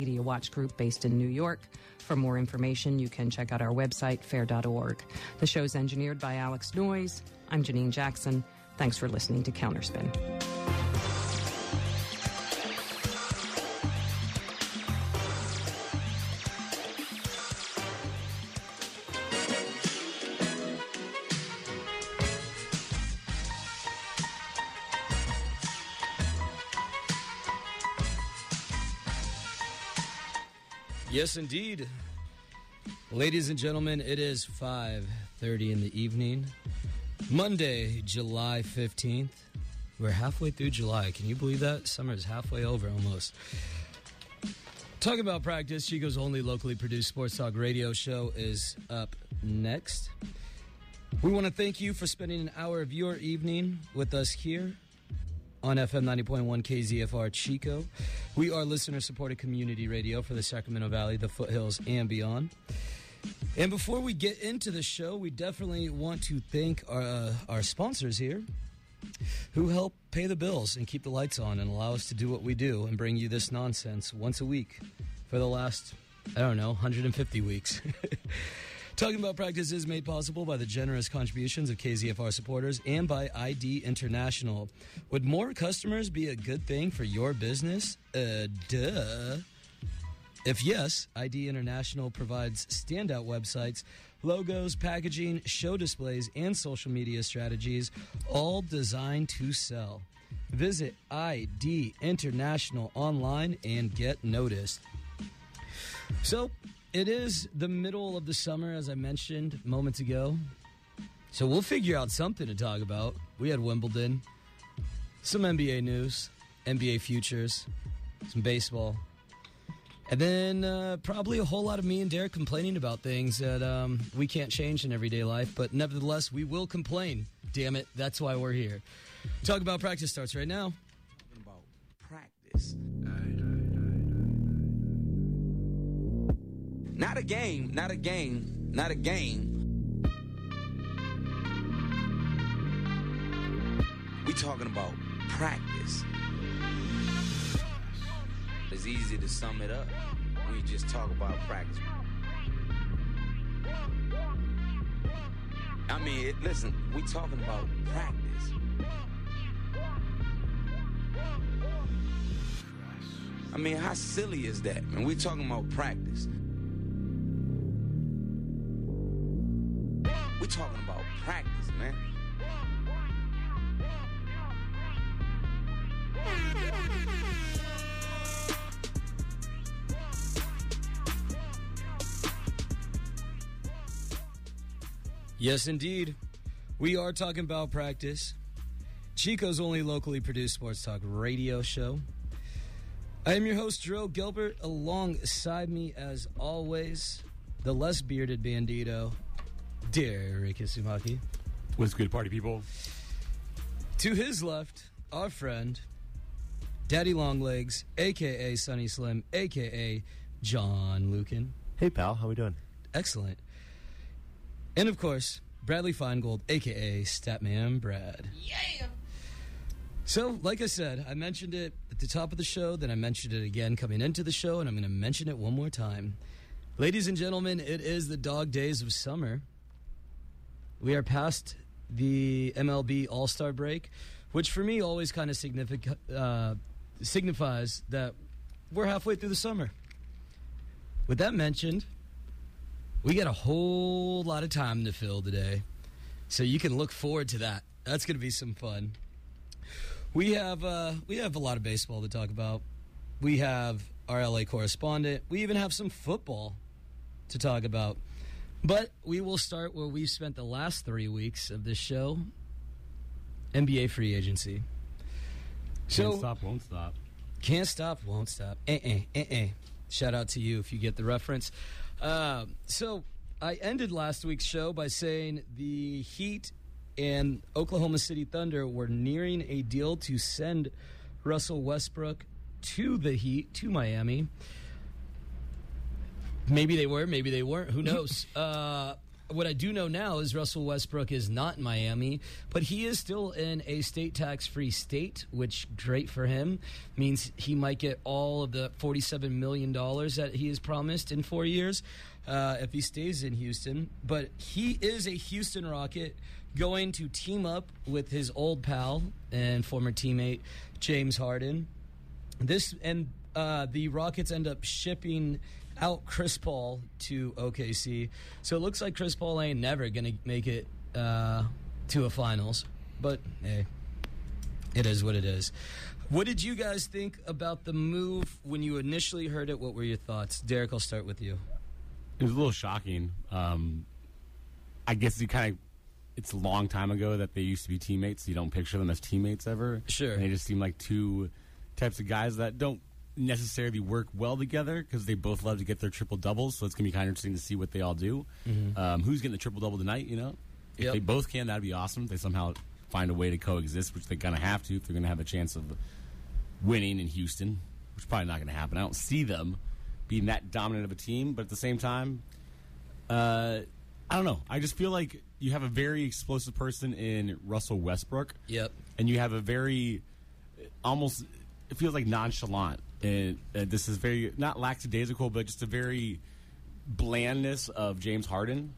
Media Watch Group based in New York. For more information, you can check out our website, fair.org. The show's engineered by Alex Noyes. I'm Janine Jackson. Thanks for listening to Counterspin. Yes, indeed. Ladies and gentlemen, it is 5:30 in the evening. Monday, July 15th. We're halfway through July. Can you believe that? Summer is halfway over almost. Talking about practice, Chico's only locally produced sports talk radio show is up next. We want to thank you for spending an hour of your evening with us here on FM 90.1 KZFR Chico. We are listener-supported community radio for the Sacramento Valley, the foothills, and beyond. And before we get into the show, we definitely want to thank our sponsors here who help pay the bills and keep the lights on and allow us to do what we do and bring you this nonsense once a week for the last, 150 weeks. Talking About Practice is made possible by the generous contributions of KZFR supporters and by ID International. Would more customers be a good thing for your business? Duh. If yes, ID International provides standout websites, logos, packaging, show displays, and social media strategies, all designed to sell. Visit ID International online and get noticed. So, it is the middle of the summer, as I mentioned moments ago. So we'll figure out something to talk about. We had Wimbledon, some NBA news, NBA futures, some baseball. And then probably a whole lot of me and Derek complaining about things that we can't change in everyday life. But nevertheless, we will complain. Damn it, that's why we're here. Talk About Practice starts right now. Talking about practice. Not a game. We talking about practice. It's easy to sum it up when you just talk about practice. Listen, we talking about practice. How silly is that, man? We talking about practice. We talking about practice, man. Yes, indeed. We are talking about practice. Chico's only locally produced sports talk radio show. I am your host, Drew Gilbert. Alongside me, as always, the less bearded bandito, Derek Isumaki. What's good, party people? To his left, our friend, Daddy Longlegs, a.k.a. Sonny Slim, a.k.a. John Lucan. Hey, pal. How we doing? Excellent. And, of course, Bradley Feingold, a.k.a. Statman Brad. Yeah! So, like I said, I mentioned it at the top of the show, then I mentioned it again coming into the show, and I'm going to mention it one more time. Ladies and gentlemen, it is the dog days of summer. We are past the MLB All-Star break, which for me always kind of signifies that we're halfway through the summer. With that mentioned, we got a whole lot of time to fill today, so you can look forward to that. That's going to be some fun. We have a lot of baseball to talk about. We have our LA correspondent. We even have some football to talk about. But we will start where we've spent the last 3 weeks of this show, NBA free agency. Can't stop, won't stop. Can't stop, won't stop. Shout out to you if you get the reference. So I ended last week's show by saying the Heat and Oklahoma City Thunder were nearing a deal to send Russell Westbrook to the Heat, to Miami. Maybe they were, maybe they weren't. Who knows? what I do know now is Russell Westbrook is not in Miami, but he is still in a state tax-free state, which great for him. Means he might get all of the $47 million that he has promised in 4 years if he stays in Houston. But he is a Houston Rocket going to team up with his old pal and former teammate James Harden. The Rockets end up shipping out Chris Paul to OKC. So it looks like Chris Paul ain't never going to make it to a finals. But, hey, it is what it is. What did you guys think about the move when you initially heard it? What were your thoughts? Derek, I'll start with you. It was a little shocking. I guess it's a long time ago that they used to be teammates. You don't picture them as teammates ever. Sure. And they just seem like two types of guys that don't necessarily work well together because they both love to get their triple-doubles, so it's going to be kind of interesting to see what they all do. Mm-hmm. Who's getting the triple-double tonight, you know? If they both can, that'd be awesome. If they somehow find a way to coexist, which they're going to have to if they're going to have a chance of winning in Houston, which is probably not going to happen. I don't see them being that dominant of a team, but at the same time, I don't know. I just feel like you have a very explosive person in Russell Westbrook. Yep. And you have a very, almost, it feels like nonchalant. And this is very, not lackadaisical, but just a very blandness of James Harden.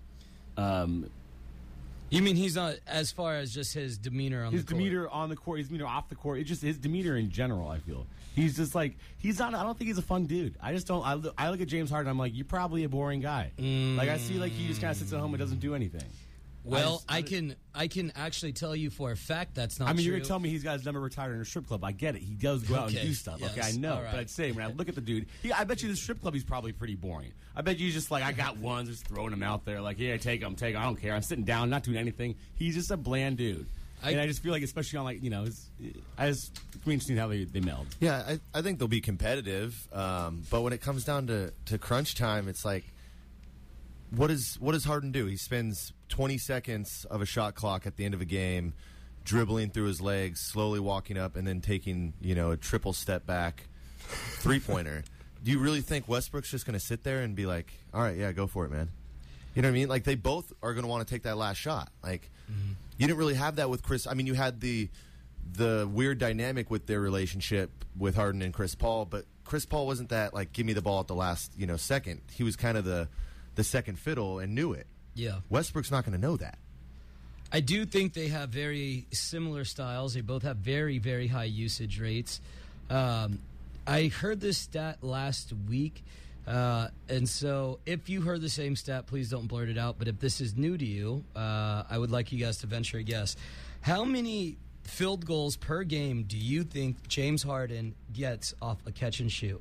You mean he's not, as far as just his demeanor on the court? His demeanor on the court, his demeanor off the court. It's just his demeanor in general, I feel. He's just like, he's not, I don't think he's a fun dude. I just don't, I look at James Harden, I'm like, you're probably a boring guy. Like, I see like he just kind of sits at home and doesn't do anything. Well, I can actually tell you for a fact that's not true. I mean, you're going to tell me he's got his number retired in a strip club. I get it. He does go out and do stuff. Yes. Okay, I know. Right. But I'd say, when I look at the dude, I bet you the strip club, he's probably pretty boring. I bet you he's just like, I got ones, just throwing them out there. Like, yeah, take them. I don't care. I'm sitting down, not doing anything. He's just a bland dude. And I just feel like, especially on, like, you know, it's interesting how they meld. Yeah, I think they'll be competitive. But when it comes down to crunch time, it's like, what does Harden do? He spends 20 seconds of a shot clock at the end of a game, dribbling through his legs, slowly walking up, and then taking, you know, a triple step back three-pointer. Do you really think Westbrook's just going to sit there and be like, all right, yeah, go for it, man? You know what I mean? Like, they both are going to want to take that last shot. Like, you didn't really have that with Chris. I mean, you had the weird dynamic with their relationship with Harden and Chris Paul, but Chris Paul wasn't that, like, give me the ball at the last, you know, second. He was kind of the second fiddle and knew it. Yeah. Westbrook's not going to know that. I do think they have very similar styles. They both have very, very high usage rates. I heard this stat last week, and so if you heard the same stat, please don't blurt it out. But if this is new to you, I would like you guys to venture a guess. How many field goals per game do you think James Harden gets off a catch and shoot?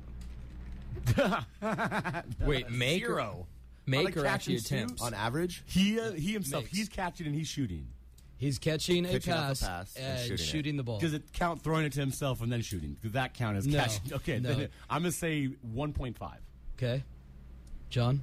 Wait, make Zero. Make or actually attempts? On average? He himself, Makes. he's catching and he's shooting. He's catching a Pitching off pass, a pass and and shooting the ball. Does it count throwing it to himself and then shooting? Does that count as No. catching? Okay, No. then I'm going to say 1.5. Okay. John?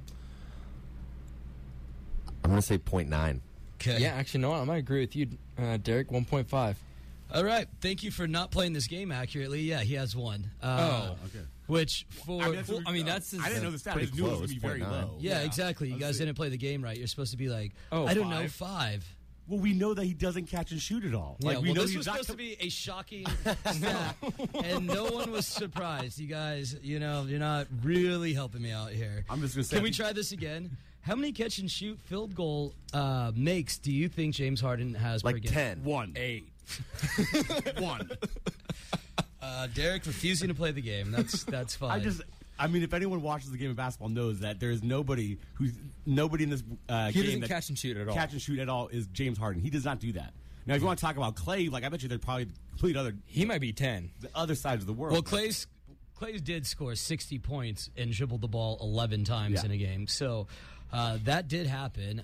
I'm going to say 0.9. Okay. Yeah, actually, no, I might agree with you, Derek. 1.5. All right. Thank you for not playing this game accurately. Yeah, he has one. Oh. Okay. Which for... that's I didn't know the stat. I pretty just knew it was going close, to be very 0.9. low. Yeah, exactly. You guys didn't play the game right. You're supposed to be like, Oh, I don't know, 5. 5. Well, we know that he doesn't catch and shoot at all. Yeah, we well, know this he's was not supposed to be a shocking stat, and no one was surprised. You guys, you know, you're not really helping me out here. I'm just going to say. Can we try this again? How many catch and shoot field goal makes do you think James Harden has per Like game? 10. 1. 8. 1. Derek refusing to play the game. That's fine. I mean, if anyone watches the game of basketball knows that there is nobody in this game He doesn't that catch and shoot at all. catch and shoot at all is James Harden. He does not do that. Now, if you want to talk about Clay, like I bet you they're probably complete He might be 10. the other sides of the world. well, Clay's did score 60 points and dribbled the ball 11 times in a game. So that did happen.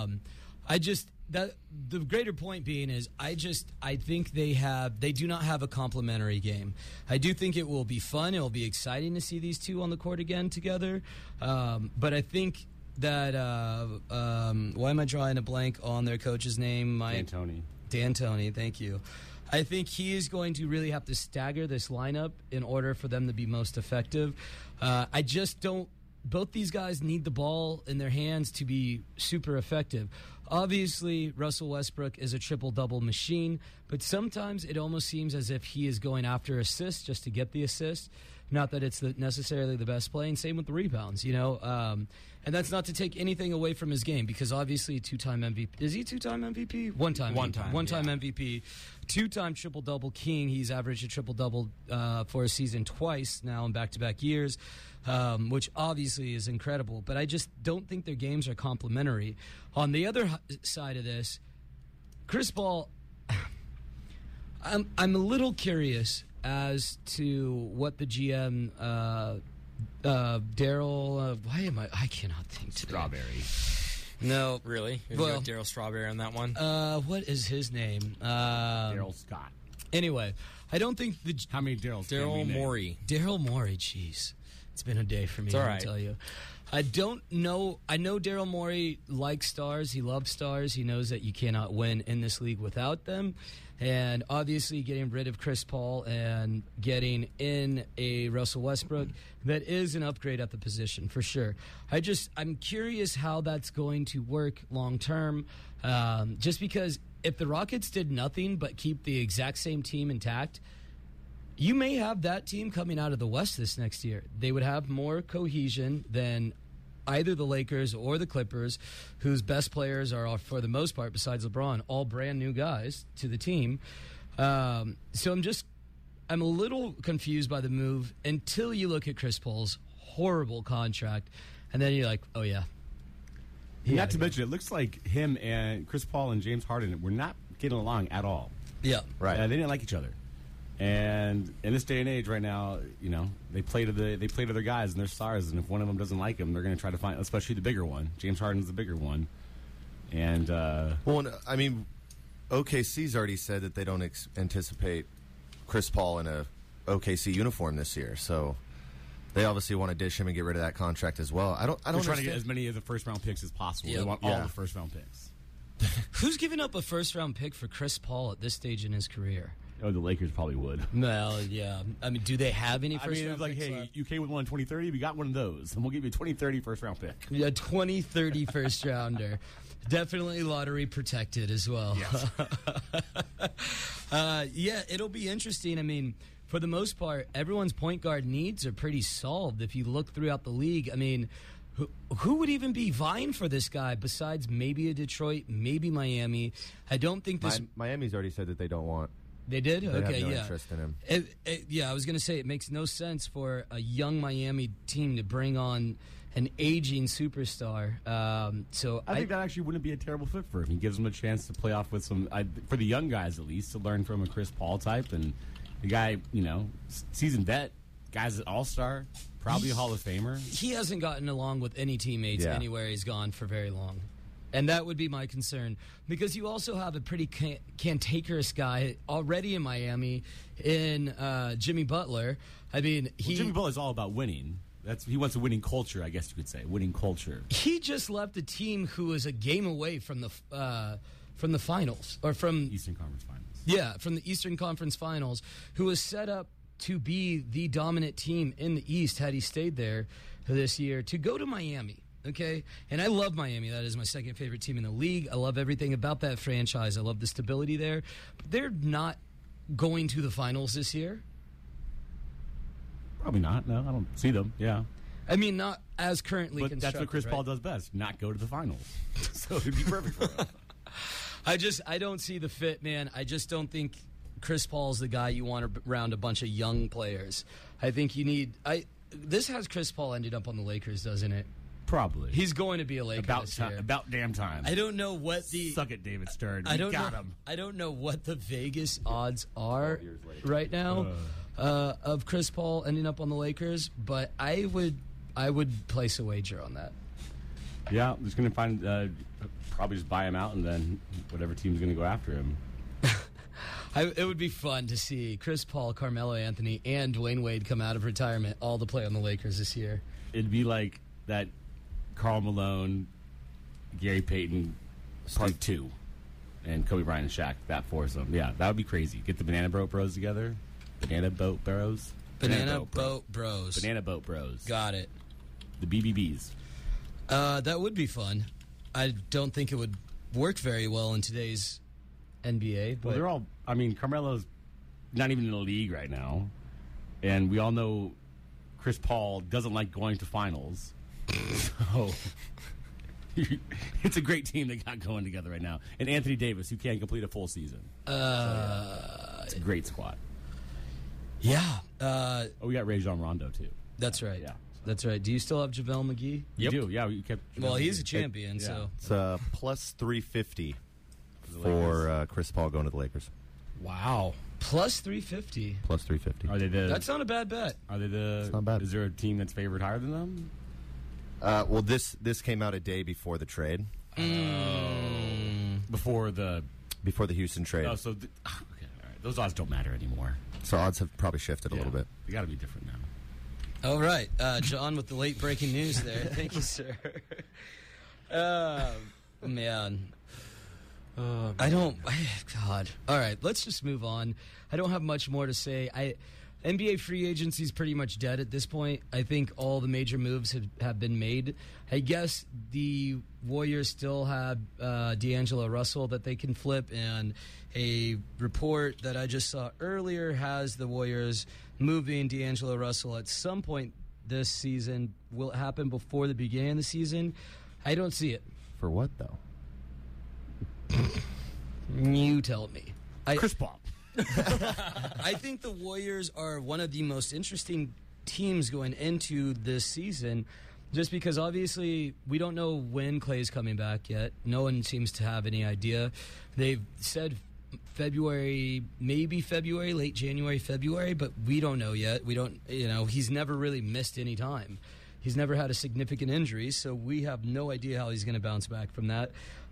The greater point being is I think they do not have a complementary game. I do think it will be fun. It will be exciting to see these two on the court again together. But I think that why am I drawing a blank on their coach's name? D'Antoni, thank you. I think he is going to really have to stagger this lineup in order for them to be most effective. I just don't both these guys need the ball in their hands to be super effective. Obviously, Russell Westbrook is a triple-double machine, but sometimes it almost seems as if he is going after assists just to get the assist. Not that it's necessarily the best play, and same with the rebounds, And that's not to take anything away from his game, because obviously two-time MVP. Is he two-time MVP? One-time MVP. Two-time triple-double king. He's averaged a triple-double for a season twice now in back-to-back years, which obviously is incredible. But I just don't think their games are complementary. On the other side of this, Chris Paul, I'm a little curious as to what the GM, Daryl, I cannot think today. Strawberry. No. Really? Well, Daryl Strawberry on that one? What is his name? Daryl Scott. Anyway, I don't think How many Daryls? Daryl Morey. Daryl Morey, jeez. It's been a day for me, It's all I'll right. tell you. I don't know. I know Daryl Morey likes stars. He loves stars. He knows that you cannot win in this league without them. And obviously getting rid of Chris Paul and getting in a Russell Westbrook, that is an upgrade at the position for sure. I'm curious how that's going to work long term. Just because if the Rockets did nothing but keep the exact same team intact, you may have that team coming out of the West this next year. They would have more cohesion than either the Lakers or the Clippers, whose best players are, for the most part, besides LeBron, all brand new guys to the team. So I'm a little confused by the move until you look at Chris Paul's horrible contract, and then you're like, oh yeah. Not to mention, it looks like him and Chris Paul and James Harden were not getting along at all. Yeah. Right. They didn't like each other. And in this day and age, right now, they play to their guys and their stars. And if one of them doesn't like them, they're going to try to find, especially the bigger one. James Harden's the bigger one. And OKC's already said that they don't anticipate Chris Paul in a OKC uniform this year. So they obviously want to dish him and get rid of that contract as well. I don't. they're trying to get as many of the first round picks as possible. Yep. They want all the first round picks. Who's giving up a first-round pick for Chris Paul at this stage in his career? Oh, the Lakers probably would. Well, yeah. I mean, do they have any first-round it's like, picks hey, left? you came with one in 2030, we got one of those, and we'll give you a 2030 first round pick. Yeah, 2030 first rounder. Definitely lottery protected as well. Yes. Yeah, it'll be interesting. I mean, for the most part, everyone's point guard needs are pretty solved. If you look throughout the league, I mean, who would even be vying for this guy besides maybe a Detroit, maybe Miami? I don't think this. Miami's already said that they don't want. They did? They okay, have no yeah. interest in him. Yeah, I was going to say it makes no sense for a young Miami team to bring on an aging superstar. So I think that actually wouldn't be a terrible fit for him. He gives them a chance to play off with some, for the young guys at least, to learn from a Chris Paul type. And the guy, seasoned vet, guy's an all-star, probably a Hall of Famer. He hasn't gotten along with any teammates anywhere he's gone for very long. And that would be my concern, because you also have a pretty cantankerous guy already in Miami in Jimmy Butler. I mean, Jimmy Butler's all about winning. He wants a winning culture, I guess you could say. Winning culture. He just left a team who was a game away from the finals, or from Eastern Conference Finals. Yeah, from the Eastern Conference Finals, who was set up to be the dominant team in the East had he stayed there this year, to go to Miami. Okay, and I love Miami. That is my second favorite team in the league. I love everything about that franchise. I love the stability there. But they're not going to the finals this year. Probably not. No, I don't see them. Yeah. I mean, not as currently But constructed. that's what Chris right? Paul does best, not go to the finals. So it'd be perfect for him. I don't see the fit, man. I just don't think Chris Paul's the guy you want around a bunch of young players. I think you need... This has Chris Paul ended up on the Lakers, doesn't it? Probably. He's going to be a Laker this year. About damn time. I don't know what the... Suck it, David Stern. I don't got know, him. I don't know what the Vegas odds are right now of Chris Paul ending up on the Lakers, but I would place a wager on that. Yeah, just going to find... probably just buy him out, and then whatever team's going to go after him. It would be fun to see Chris Paul, Carmelo Anthony, and Dwayne Wade come out of retirement all to play on the Lakers this year. It'd be like that Karl Malone, Gary Payton, Part 2, and Kobe Bryant and Shaq, that foursome. Yeah, that would be crazy. Get the Banana Boat Bros together. Banana Boat Bros. Banana Boat Bros. Banana Boat Bros. Got it. the BBBs. That would be fun. I don't think it would work very well in today's NBA. But Well, they're all. I mean, Carmelo's not even in the league right now, and we all know Chris Paul doesn't like going to finals. So it's a great team they got going together right now. And Anthony Davis, who can't complete a full season. It's a great squad. yeah, We got Rajon Rondo too. that's right. Yeah. That's right. Do you still have JaVale McGee? You do, yeah. We kept. Well, he's a champion, Yeah. so. It's plus 350 for Chris Paul going to the Lakers. Wow. Plus 350. Plus 350. Are they the? That's not a bad bet. Are they the? It's not bad. Is there a team that's favored higher than them? Well, this came out a day before the trade, Before the. before the Houston trade. Oh, so okay, all right. Those odds don't matter anymore. So odds have probably shifted a little bit. They got to be different now. All right. John with the late breaking news there. Thank you, sir. Man. God. All right, let's just move on. I don't have much more to say. NBA free agency is pretty much dead at this point. I think all the major moves have been made. I guess the Warriors still have D'Angelo Russell that they can flip, and a report that I just saw earlier has the Warriors moving D'Angelo Russell at some point this season. Will it happen before the beginning of the season? I don't see it. For what, though? You tell me. Chris Paul. I think the Warriors are one of the most interesting teams going into this season, just because obviously we don't know when Klay's coming back yet. No one seems to have any idea. They've said February, maybe February, late January, February, but we don't know yet. We don't, he's never really missed any time. He's never had a significant injury, so we have no idea how he's going to bounce back from that.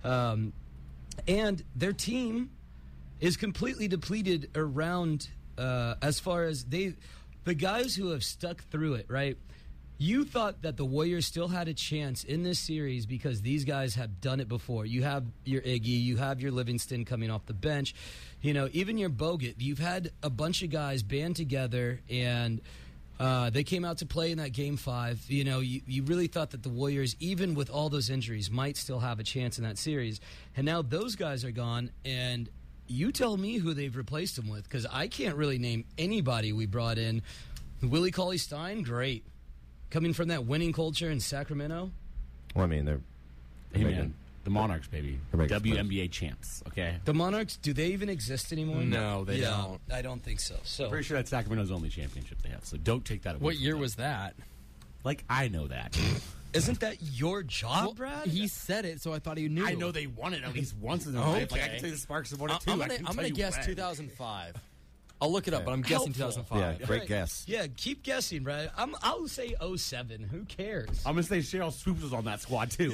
And their team is completely depleted around as far as the guys who have stuck through it, right? You thought that the Warriors still had a chance in this series because these guys have done it before. You have your Iggy, you have your Livingston coming off the bench, even your Bogut. You've had a bunch of guys band together and they came out to play in that Game 5. You really thought that the Warriors, even with all those injuries, might still have a chance in that series. And now those guys are gone, and you tell me who they've replaced them with, because I can't really name anybody we brought in. Willie Cauley-Stein, great. Coming from that winning culture in Sacramento. Well, I mean, they're Hey, making- man. The Monarchs, baby. They're making WNBA champs, okay? The Monarchs, do they even exist anymore? No, they don't. I don't think so. I'm pretty sure that's Sacramento's only championship they have, so don't take that away. What from year them. was that? Like, I know that. Isn't that your job, Well, Brad? He said it, so I thought he knew. I know they won it at least once in their life. Like, I can tell you the Sparks have won it too. I'm I couldn't gonna tell you guess when. 2005. I'll look it up, but I'm guessing Helpful. 2005. Yeah, great Right. guess. Yeah, keep guessing, Brad. I'll say 07. Who cares? I'm going to say Cheryl Swoops was on that squad too.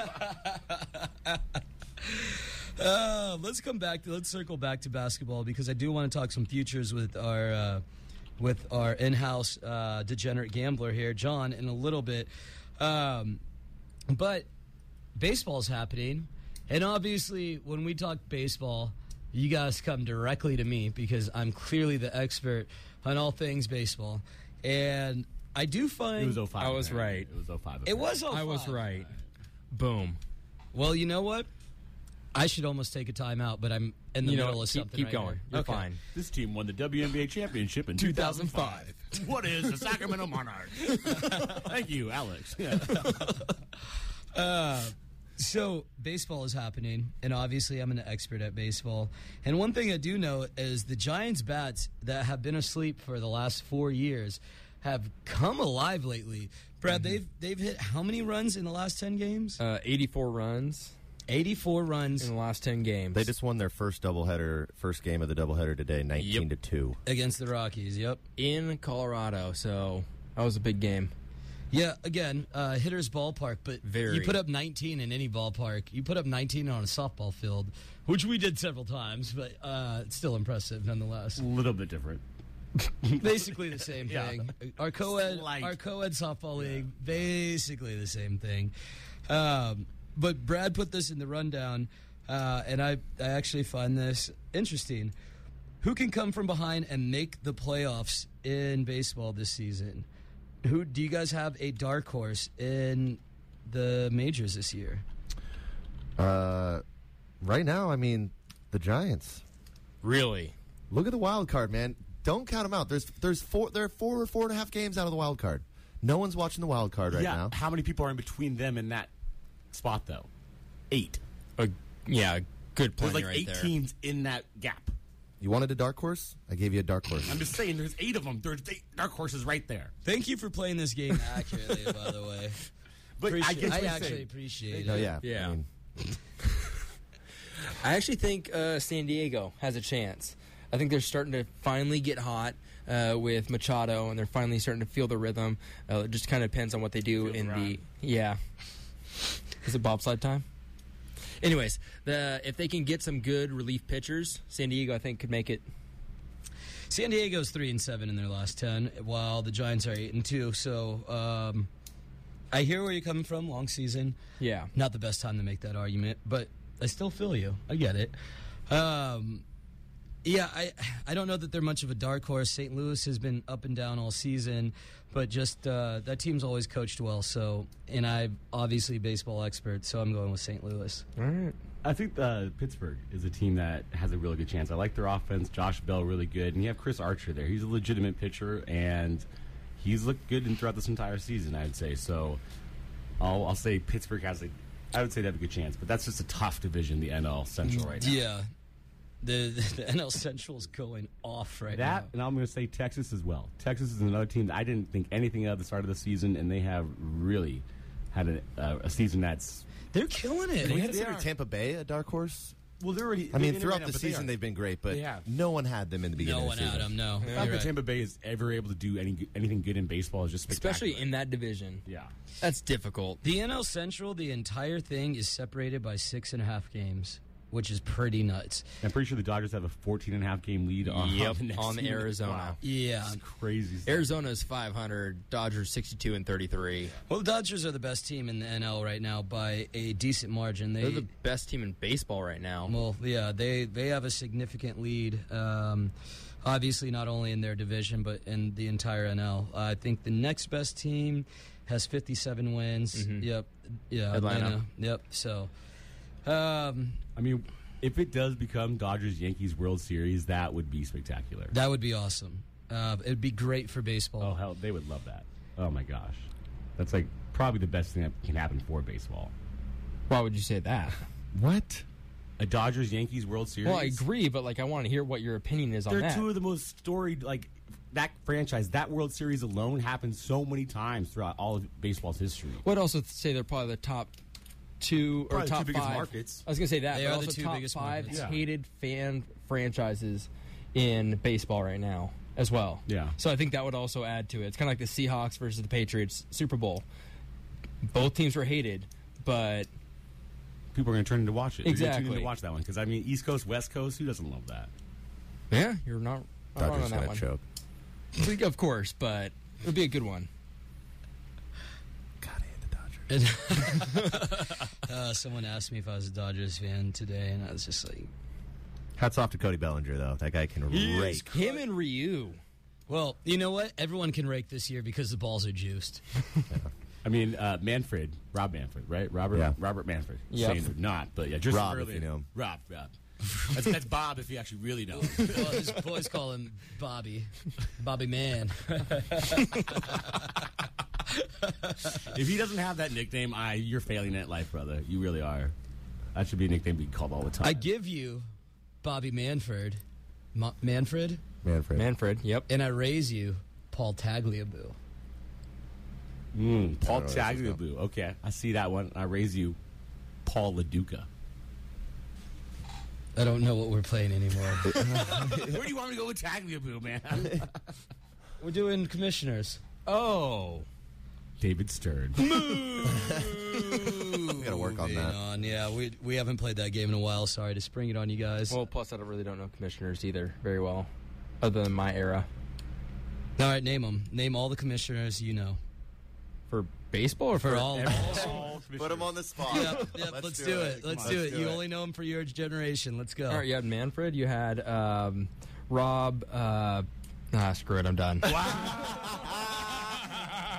Let's circle back to basketball, because I do want to talk some futures with our in-house degenerate gambler here, John, in a little bit. But baseball's happening, and obviously when we talk baseball, you guys come directly to me because I'm clearly the expert on all things baseball. And I do find It was 05. I was apparently. right. It was 05. it was 05. I was right. Boom. Well, you know what? I should almost take a timeout, but I'm in the middle of something. Keep right going. here. You're Okay. fine. This team won the WNBA championship in 2005. What is the Sacramento Monarchs? Thank you, Alex. Yeah. So baseball is happening, and obviously I'm an expert at baseball. And one thing I do know is the Giants bats that have been asleep for the last 4 years have come alive lately. Brad, they've hit how many runs in the last 10 games? 84 runs 84 runs in the last 10 games. They just won their first game of the doubleheader today, 19-2. against the Rockies. Yep. in Colorado, so that was a big game. Yeah, again, hitter's ballpark, but Very. you put up 19 in any ballpark. You put up 19 on a softball field, which we did several times, but it's still impressive nonetheless. A little bit different. Basically the same Yeah. thing. Our co-ed softball league, basically the same thing. But Brad put this in the rundown, and I actually find this interesting. Who can come from behind and make the playoffs in baseball this season? Who do you guys have a dark horse in the majors this year? Right now, I mean, the Giants. Really? Look at the wild card, man. Don't count them out. There are 4 or 4.5 games out of the wild card. No one's watching the wild card right now. How many people are in between them and that spot, though? 8. Yeah, good point. There's like right 8 there. teams in that gap. You wanted a dark horse? I gave you a dark horse. I'm just saying, there's 8 of them. There's 8 dark horses right there. Thank you for playing this game accurately, by the way. But I actually appreciate it. Oh, yeah. Yeah. I mean, I actually think San Diego has a chance. I think they're starting to finally get hot with Machado, and they're finally starting to feel the rhythm. It just kind of depends on what they do in the... Yeah. Is it bobsled time? Anyways, if they can get some good relief pitchers, San Diego, I think, could make it. San Diego's 3-7 in their last 10, while the Giants are 8-2. So I hear where you're coming from. Long season, Yeah. not the best time to make that argument, but I still feel you. I get it. Yeah, I don't know that they're much of a dark horse. St. Louis has been up and down all season, but just that team's always coached well. So, and I'm obviously a baseball expert, so I'm going with St. Louis. All right. I think Pittsburgh is a team that has a really good chance. I like their offense. Josh Bell really good, and you have Chris Archer there. He's a legitimate pitcher, and he's looked good throughout this entire season, I'd say. So I'll say Pittsburgh has I would say they have a good chance, but that's just a tough division, the NL Central right now. Yeah. The NL Central is going off right now. And I'm going to say Texas as well. Texas is another team that I didn't think anything of at the start of the season, and they have really had a season that's... They're killing it. Can we consider Tampa Bay a dark horse? Well, they're already... I mean, throughout the season, they've been great, but no one had them in the beginning No of the one season. had them, no. The fact that Tampa Bay is ever able to do anything good in baseball is just spectacular. Especially in that division. Yeah. That's difficult. The NL Central, the entire thing is separated by 6.5 games, which is pretty nuts. I'm pretty sure the Dodgers have a 14.5 game lead on the next on team. Arizona. Wow. Yeah. It's crazy stuff. Arizona's 500, Dodgers 62-33. Well, the Dodgers are the best team in the NL right now by a decent margin. They're the best team in baseball right now. Well, yeah, they have a significant lead. Obviously, not only in their division, but in the entire NL. I think the next best team has 57 wins. Mm-hmm. Yep. Yeah. Atlanta. Yep. So, I mean, if it does become Dodgers-Yankees World Series, that would be spectacular. that would be awesome. It'd be great for baseball. Oh, hell, they would love that. Oh, my gosh. That's like probably the best thing that can happen for baseball. Why would you say that? What? A Dodgers-Yankees World Series? Well, I agree, but I want to hear what your opinion is on They're that. two of the most storied, that franchise, that World Series alone happened so many times throughout all of baseball's history. Would also say they're probably the top two or Probably the top two biggest five markets. I was going to say that. They but are the also two top biggest 5 markets. Yeah. hated fan franchises in baseball right now as well. Yeah. So I think that would also add to it. It's kind of like the Seahawks versus the Patriots Super Bowl. Both teams were hated, but People are going to turn in to watch it. They're gonna Exactly. tune in to watch that one because, I mean, East Coast, West Coast, who doesn't love that? yeah, you're not wrong Dodgers on that gonna one. choke. Of course, but it would be a good one. God, I hate the Dodgers. Someone asked me if I was a Dodgers fan today, and I was just like, Hats off to Cody Bellinger, though. That guy can rake. Him and Ryu. well, you know what? Everyone can rake this year because the balls are juiced. I mean, Rob Manfred, right? Robert Manfred. Yep. Saying they're not, but yeah, just Rob, earlier. if you know him. Rob. That's Bob if you actually really know him. Well, his boys call him Bobby Man. If he doesn't have that nickname, you're failing at life, brother. You really are. That should be a nickname being called all the time. I give you Bobby Manfred, Manfred, Manfred, yep. and I raise you Paul Tagliabue. Paul I don't know where this is Tagliabue. Okay, I see that one. I raise you Paul LaDuca. I don't know what we're playing anymore. Where do you want me to go with Tagliabue, man? We're doing commissioners. Oh. David Stern. We got to work on Moving that. on. Yeah, we haven't played that game in a while. Sorry to spring it on you guys. Well, plus I really don't know commissioners either very well, other than my era. All right, name them. Name all the commissioners you know. For baseball or For all. Put him on the spot. Yep, let's do it. Let's do it. You only know him for your generation. Let's go. All right, you had Manfred. You had Rob. Screw it. I'm done.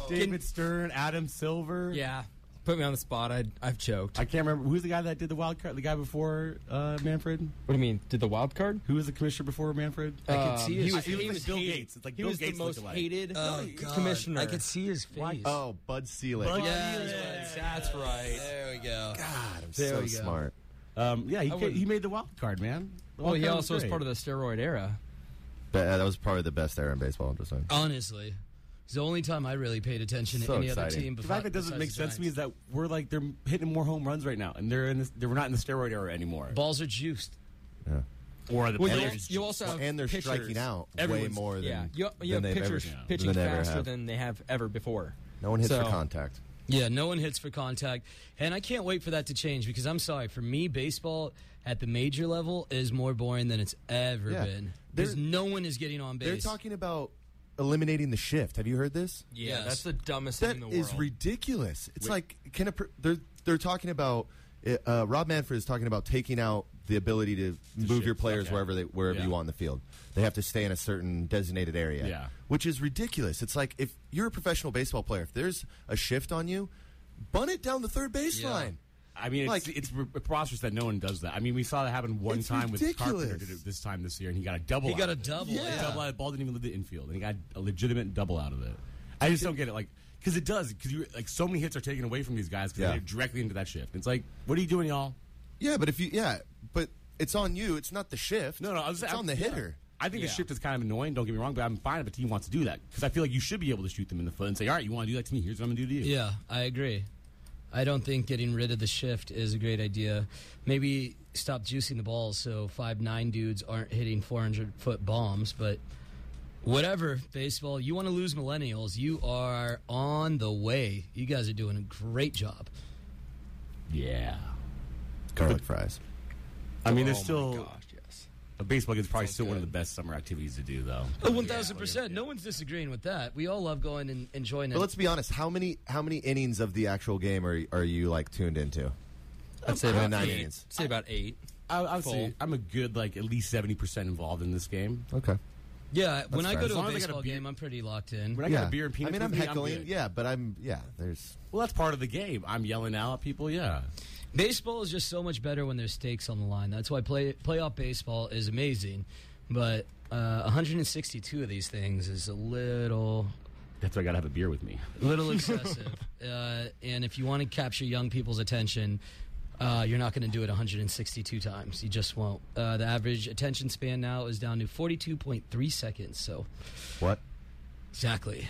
David Stern, Adam Silver. Yeah. Put me on the spot. I've choked. I can't remember who's the guy that did the wild card. The guy before Manfred. What do you mean? Did the wild card? Who was the commissioner before Manfred? I could see his he was was Bill hated. Gates. It's like He Bill was Gates the most look-alike. hated God. commissioner. I could see his face. Oh, Bud Selig. Yeah, That's right. There we go. God, I'm There so we go. smart. Yeah, he made the wild card, man. Well, he also was part of the steroid era. That was probably the best era in baseball. I'm just saying. Honestly, it's the only time I really paid attention to So any other exciting. team. The fact that doesn't make sense to me is that they're hitting more home runs right now, and they're not in the steroid era anymore. Balls are juiced. Yeah. Or the Well, players. you also have And they're pitchers. striking out way Everyone's- more Yeah, than, you than have they've pitchers ever, pitching than they ever faster have. than they have ever before. No one hits So- for contact. Yeah, no one hits for contact. And I can't wait for that to change because I'm sorry, for me, baseball at the major level is more boring than it's ever Yeah. been. Because They're- no one is getting on base. They're talking about eliminating the shift. Have you heard this? Yeah, Yes. that's the dumbest thing That in the is world. ridiculous. It's like they're talking about Rob Manfred is talking about taking out the ability to move your shift, players okay. wherever Yeah. you want in the field. They have to stay in a certain designated area, Yeah. which is ridiculous. It's like if you're a professional baseball player, if there's a shift on you, bunt it down the third baseline. I mean, it's preposterous that no one does that. I mean, we saw that happen one It's time with ridiculous. Carpenter did it this time this year, and he got a double. He got out a of it. double. Yeah. A double out. The ball didn't even leave the infield, and he got a legitimate double out of it. I just don't get it, like, because it does. Because so many hits are taken away from these guys because Yeah. they're directly into that shift. It's like, what are you doing, y'all? Yeah, but it's on you. It's not the shift. No, it's on the hitter. I think Yeah. the shift is kind of annoying. Don't get me wrong, but I'm fine if a team wants to do that because I feel like you should be able to shoot them in the foot and say, "All right, you want to do that to me? Here's what I'm going to do to you." Yeah, I agree. I don't think getting rid of the shift is a great idea. Maybe stop juicing the balls so 5'9" dudes aren't hitting 400-foot bombs, but whatever, baseball. You want to lose millennials, you are on the way. You guys are doing a great job. Yeah. Garlic fries. I mean, there's Oh my still gosh, yes. a baseball game is probably So still one of the good. best summer activities to do, though. Oh, 1,000%. No one's disagreeing with that. We all love going and enjoying it. But let's be honest. How many innings of the actual game are you like tuned into? I'd say About about 9 eight. innings. Say about 8. I would Full. say I'm a good, like, at least 70% involved in this game. Okay. Yeah, when I fair. go As to long a as I got a baseball beer- game, I'm pretty locked in. When I got a beer and peanuts I mean, I'm with me, heckling. good. Yeah, but there's. Well, that's part of the game. I'm yelling out at people, yeah. Baseball is just so much better when there's stakes on the line. That's why playoff baseball is amazing. But 162 of these things is a little That's why I got to have a beer with me. excessive. And if you want to capture young people's attention, you're not going to do it 162 times. You just won't. The average attention span now is down to 42.3 seconds. So What? exactly.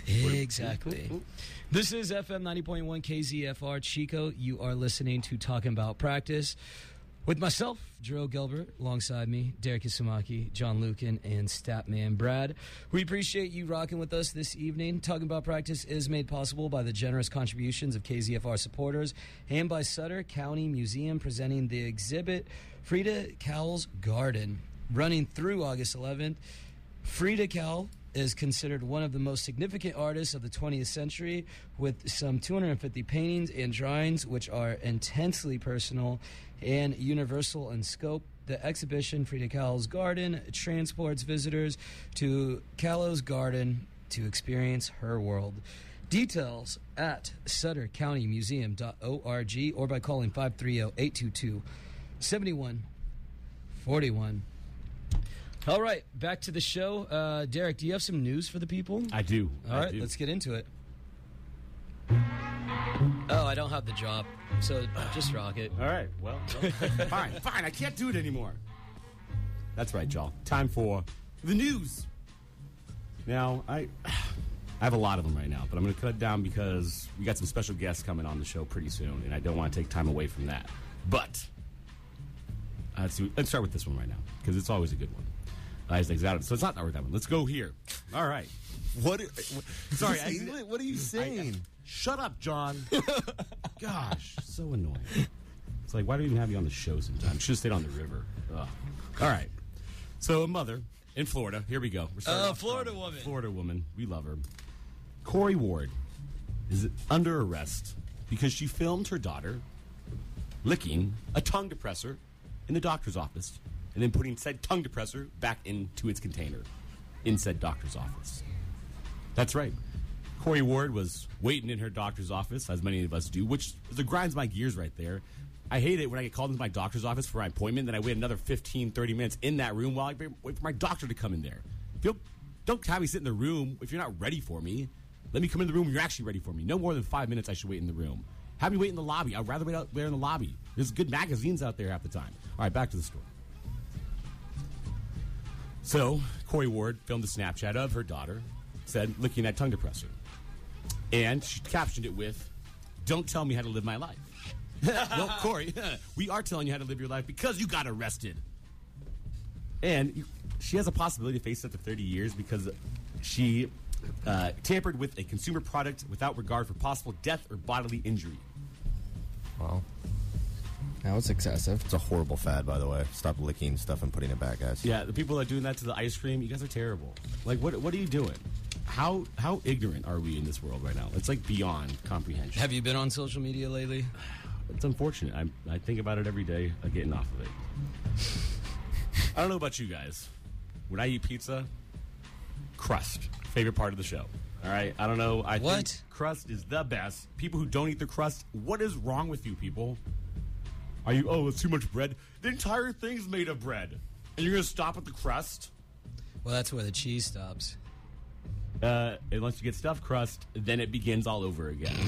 This is FM 90.1 KZFR Chico. You are listening to Talking About Practice with myself, Drew Gilbert, alongside me, Derek Isumaki, John Lucan, and Statman Brad. We appreciate you rocking with us this evening. Talking About Practice is made possible by the generous contributions of KZFR supporters and by Sutter County Museum presenting the exhibit Frida Kahlo's Garden. Running through August 11th, Frida Kahlo is considered one of the most significant artists of the 20th century, with some 250 paintings and drawings which are intensely personal and universal in scope. The exhibition, Frida Kahlo's Garden, transports visitors to Kahlo's Garden to experience her world. Details at SutterCountyMuseum.org or by calling 530-822-7141. All right, back to the show. Derek, do you have some news for the people? I do. All right, let's get into it. Oh, I don't have the drop, so just rock it. All right, well, fine. I can't do it anymore. That's right, y'all. Time for the news. Now, I have a lot of them right now, but I'm going to cut it down because we got some special guests coming on the show pretty soon, and I don't want to take time away from that. But let's start with this one right now because it's always a good one. So it's not with that one. Let's go here. All right. What? Sorry, What are you saying? Shut up, John. Gosh, so annoying. It's like, why do we even have you on the show sometimes? Should have stayed on the river. Ugh. All right. So a mother in Florida. Here we go. We're starting off Florida strong. woman. Florida woman. We love her. Corey Ward is under arrest because she filmed her daughter licking a tongue depressor in the doctor's office and then putting said tongue depressor back into its container in said doctor's office. That's right. Corey Ward was waiting in her doctor's office, as many of us do, which grinds my gears right there. I hate it when I get called into my doctor's office for my appointment, then I wait another 15, 30 minutes in that room while I wait for my doctor to come in there. Don't have me sit in the room if you're not ready for me. Let me come in the room when you're actually ready for me. No more than 5 minutes I should wait in the room. Have me wait in the lobby. I'd rather wait out there in the lobby. There's good magazines out there half the time. All right, back to the story. So, Corey Ward filmed a Snapchat of her daughter, said, licking that tongue depressor. And she captioned it with, "Don't tell me how to live my life." Well, Corey, we are telling you how to live your life because you got arrested. And she has a possibility to face up to 30 years because she tampered with a consumer product without regard for possible death or bodily injury. Wow. That was excessive. It's a horrible fad, by the way. Stop licking stuff and putting it back, guys. Yeah, the people that are doing that to the ice cream, you guys are terrible. Like, what are you doing? How ignorant are we in this world right now? It's like beyond comprehension. Have you been on social media lately? It's unfortunate. I think about it every day, getting off of it. I don't know about you guys. When I eat pizza, crust, favorite part of the show. All right? I don't know. I think crust is the best. People who don't eat the crust, what is wrong with you people? Are you, it's too much bread? The entire thing's made of bread. And you're going to stop at the crust? Well, that's where the cheese stops. Unless you get stuffed crust, then it begins all over again.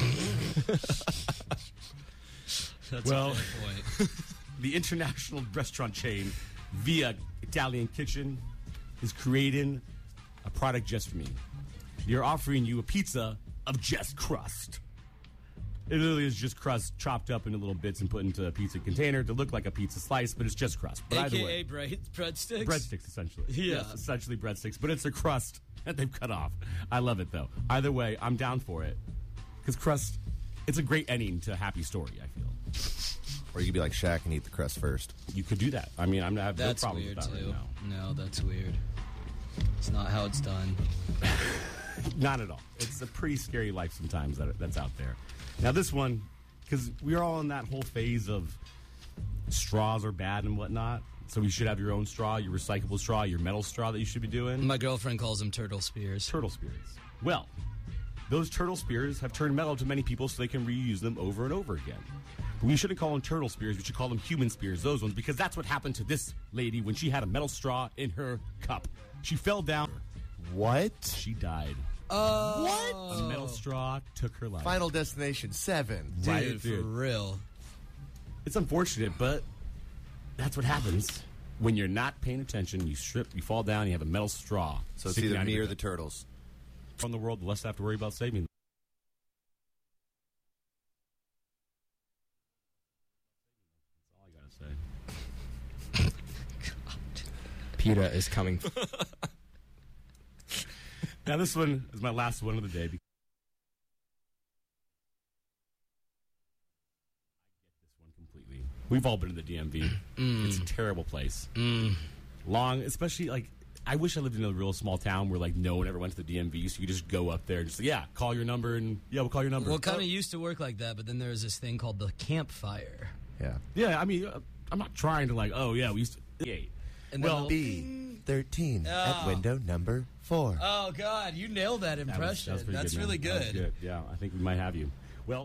That's a fair point. The international restaurant chain, Via Italian Kitchen, is creating a product just for me. They're offering you a pizza of just crust. It literally is just crust chopped up into little bits and put into a pizza container to look like a pizza slice, but it's just crust. But either way, breadsticks? Breadsticks, essentially. Yeah. Yes, essentially breadsticks, but it's a crust that they've cut off. I love it, though. Either way, I'm down for it. Because crust, it's a great ending to a happy story, I feel. Or you could be like Shaq and eat the crust first. You could do that. I mean, I have no problem with that too. right now. No, that's weird. It's not how it's done. Not at all. It's a pretty scary life sometimes that's out there. Now this one, because we're all in that whole phase of straws are bad and whatnot, so you should have your own straw, your recyclable straw, your metal straw that you should be doing. My girlfriend calls them turtle spears. Turtle spears. Well, those turtle spears have turned metal to many people so they can reuse them over and over again. But we shouldn't call them turtle spears. We should call them human spears, those ones, because that's what happened to this lady when she had a metal straw in her cup. She fell down. What? She died. What? A metal straw took her life. Final Destination 7. Dude, Right, for real. It's unfortunate, but that's what happens when you're not paying attention. You strip, you fall down, you have a metal straw. So it's sticking either out of me your or gut. the turtles. From the world, the less I have to worry about saving. That's all I gotta say. PETA is coming. Now this one is my last one of the day. I get this one completely. We've all been to the DMV. It's a terrible place. Long, especially like. I wish I lived in a real small town where, like, no one ever went to the DMV, so you just go up there and just, call your number, and, we'll call your number. Well, it kind of used to work like that, but then there was this thing called the campfire. Yeah. Yeah, I mean, I'm not trying to, like, we used to... And Well, B13 at window number 4. Oh, God, you nailed that impression. That was pretty That's good, man. really That was good. good. Yeah, I think we might have you. Well...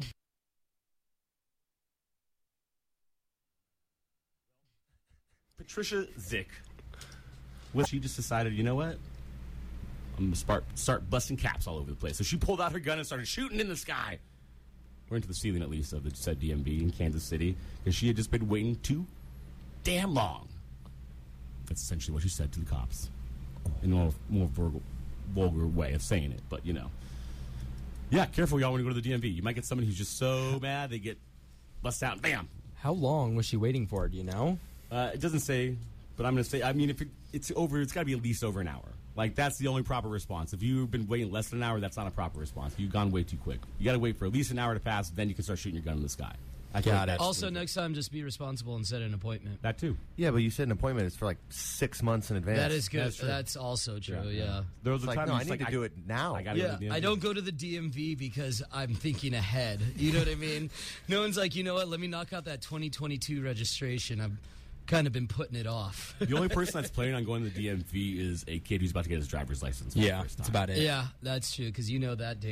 Patricia Zick. Well, she just decided, you know what? I'm going to start busting caps all over the place. So she pulled out her gun and started shooting in the sky. Or into the ceiling, at least, of the said DMV in Kansas City. Because she had just been waiting too damn long. That's essentially what she said to the cops. In a more vulgar way of saying it. But, you know. Yeah, careful, y'all, when you go to the DMV. You might get somebody who's just so mad they get bust out and bam. How long was she waiting for? Do you know? It doesn't say, but I'm going to say, I mean, if it's over, it's got to be at least over an hour. Like, that's the only proper response. If you've been waiting less than an hour, that's not a proper response. You've gone way too quick. You got to wait for at least an hour to pass, then you can start shooting your gun in the sky. Got it. Also, next time, just be responsible and set an appointment. That too. Yeah, but you said an appointment is for like 6 months in advance. That is good. That's true. That's also true, yeah. There was It's a like, time no, you I just need to do it now. I gotta go Yeah, to the DMV. I don't go to the DMV because I'm thinking ahead. You know what I mean? No one's like, you know what, let me knock out that 2022 registration. I've kind of been putting it off. The only person that's planning on going to the DMV is a kid who's about to get his driver's license. For Yeah, the first that's time. about it. Yeah, that's true, because you know that date.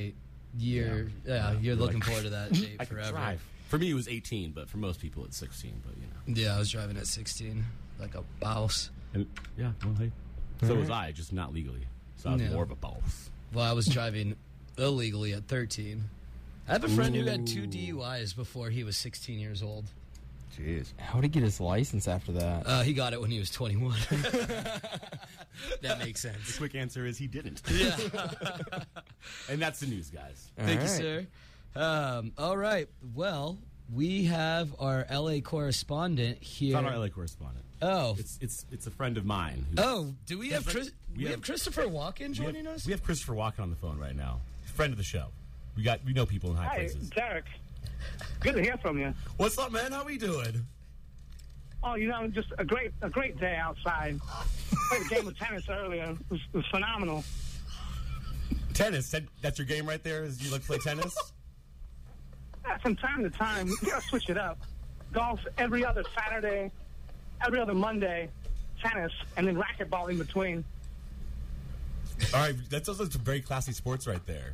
you're looking forward to that date I could forever. drive. For me, it was 18, but for most people, it's 16. But Yeah, I was driving at 16, like a boss. And, yeah, well, hey. So was I, just not legally. So I was more of a boss. Well, I was driving illegally at 13. I have a friend who got 2 DUIs before he was 16 years old. Jeez. How did he get his license after that? He got it when he was 21. That makes The sense. quick answer is he didn't. Yeah. And that's the news, guys. Thank you, right. sir. All right. Well, we have our LA correspondent here. It's not our LA correspondent. Oh. It's a friend of mine. Do we have we have Christopher Walken joining us? We have Christopher Walken on the phone right now. Friend of the show. We know people in high Hi, places. Derek. Good to hear from you. What's up, man? How we doing? Oh, just a great day outside. Played a game of tennis earlier. It was phenomenal. Tennis. That's your game right there? Is you like to play tennis? From time to time, you gotta switch it up. Golf every other Saturday, every other Monday, tennis, and then racquetball in between. All right, that's also some very classy sports right there.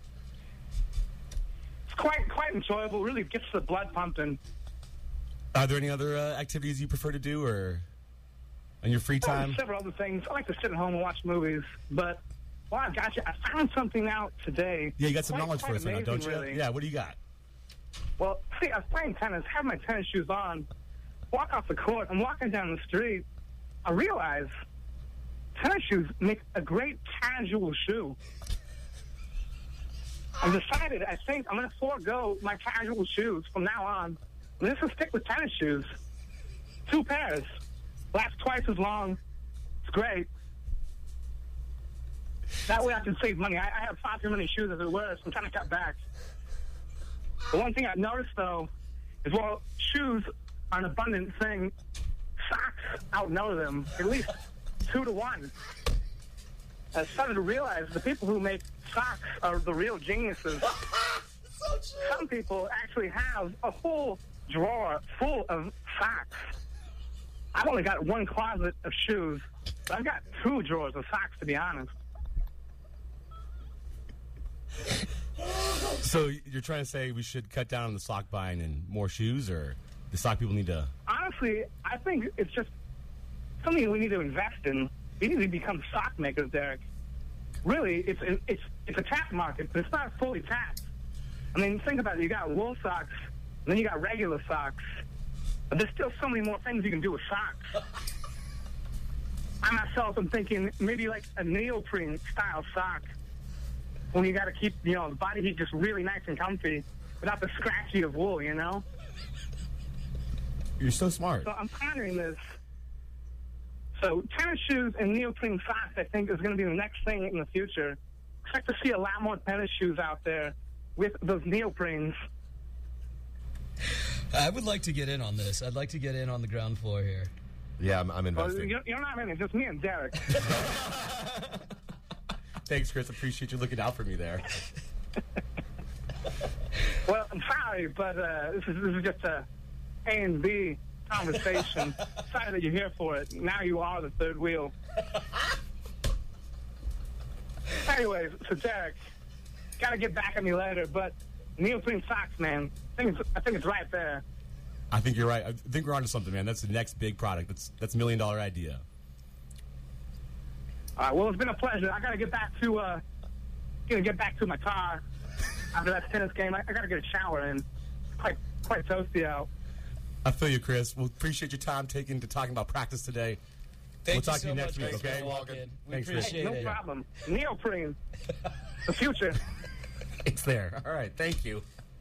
It's quite enjoyable. Really gets the blood pumping. Are there any other activities you prefer to do, or on your free time? Several other things. I like to sit at home and watch movies, but well, I got you. I found something out today. Yeah, you got some knowledge Quite for us right now, don't you? amazing, really. Yeah, what do you got? Well, see, I was playing tennis, have my tennis shoes on, walk off the court, I'm walking down the street. I realize tennis shoes make a great casual shoe. I've decided, I think I'm going to forego my casual shoes from now on. I'm just going to stick with tennis shoes. 2 pairs. Last twice as long. It's great. That way I can save money. I have far too many shoes as it were, so I'm trying to cut back. The one thing I've noticed, though, is while shoes are an abundant thing, socks outnumber them at least 2 to 1. I started to realize the people who make socks are the real geniuses. Some people actually have a whole drawer full of socks. I've only got 1 closet of shoes, but I've got 2 drawers of socks, to be honest. So you're trying to say we should cut down on the sock buying and more shoes, or the sock people need to... Honestly, I think it's just something we need to invest in. We need to become sock makers, Derek. Really, it's a tap market, but it's not fully tapped. I mean, think about it. You got wool socks, and then you got regular socks. But there's still so many more things you can do with socks. I myself am thinking maybe like a neoprene style sock, when you got to keep, the body heat just really nice and comfy without the scratchy of wool, You're so smart. So I'm pondering this. So tennis shoes and neoprene socks, I think, is going to be the next thing in the future. Expect to see a lot more tennis shoes out there with those neoprenes. I would like to get in on this. I'd like to get in on the ground floor here. Yeah, I'm investing. You're not in it, just me and Derek. Thanks, Chris. Appreciate you looking out for me there. Well, I'm sorry, but this is just a A and B conversation. Sorry that you're here for it. Now you are the third wheel. Anyways, so Derek, got to get back at me later, but neoprene socks, man, I think it's right there. I think you're right. I think we're onto something, man. That's the next big product. That's $1 million idea. All right, well, it's been a pleasure. I got to get back to my car after that tennis game. I got to get a shower in. It's quite toasty out. I feel you, Chris. We'll appreciate your time taking to talking about practice today. We'll talk to you next week, okay? We Thanks, Chris. appreciate No it. problem. Neoprene. The future. It's there. All right. Thank you.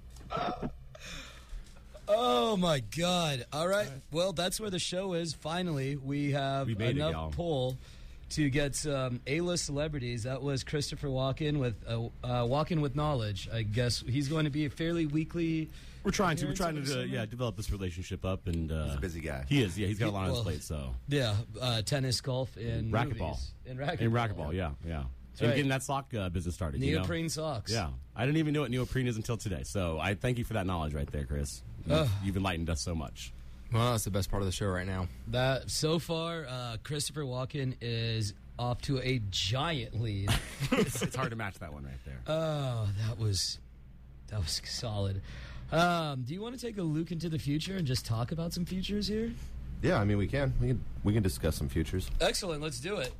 Oh, my God. All right. Well, that's where the show is. Finally, we have We made it, enough y'all. pull to get some A-list celebrities. That was Christopher Walken with Walken with Knowledge. I guess he's going to be a fairly weekly... We're trying to Summer? develop this relationship up, and He's a busy guy. He is. Yeah, he's got a lot on his Well, plate. So Yeah, tennis, golf, and racquetball, movies. And racquetball. and racquetball. Yeah. So right. getting that sock business started. Neoprene socks. Yeah, I didn't even know what neoprene is until today. So I thank you for that knowledge right there, Chris. You've enlightened us so much. Well, that's the best part of the show right now. That so far, Christopher Walken is off to a giant lead. It's hard to match that one right there. Oh, that was solid. Do you want to take a look into the future and just talk about some futures here? Yeah, I mean we can discuss some futures. Excellent, let's do it.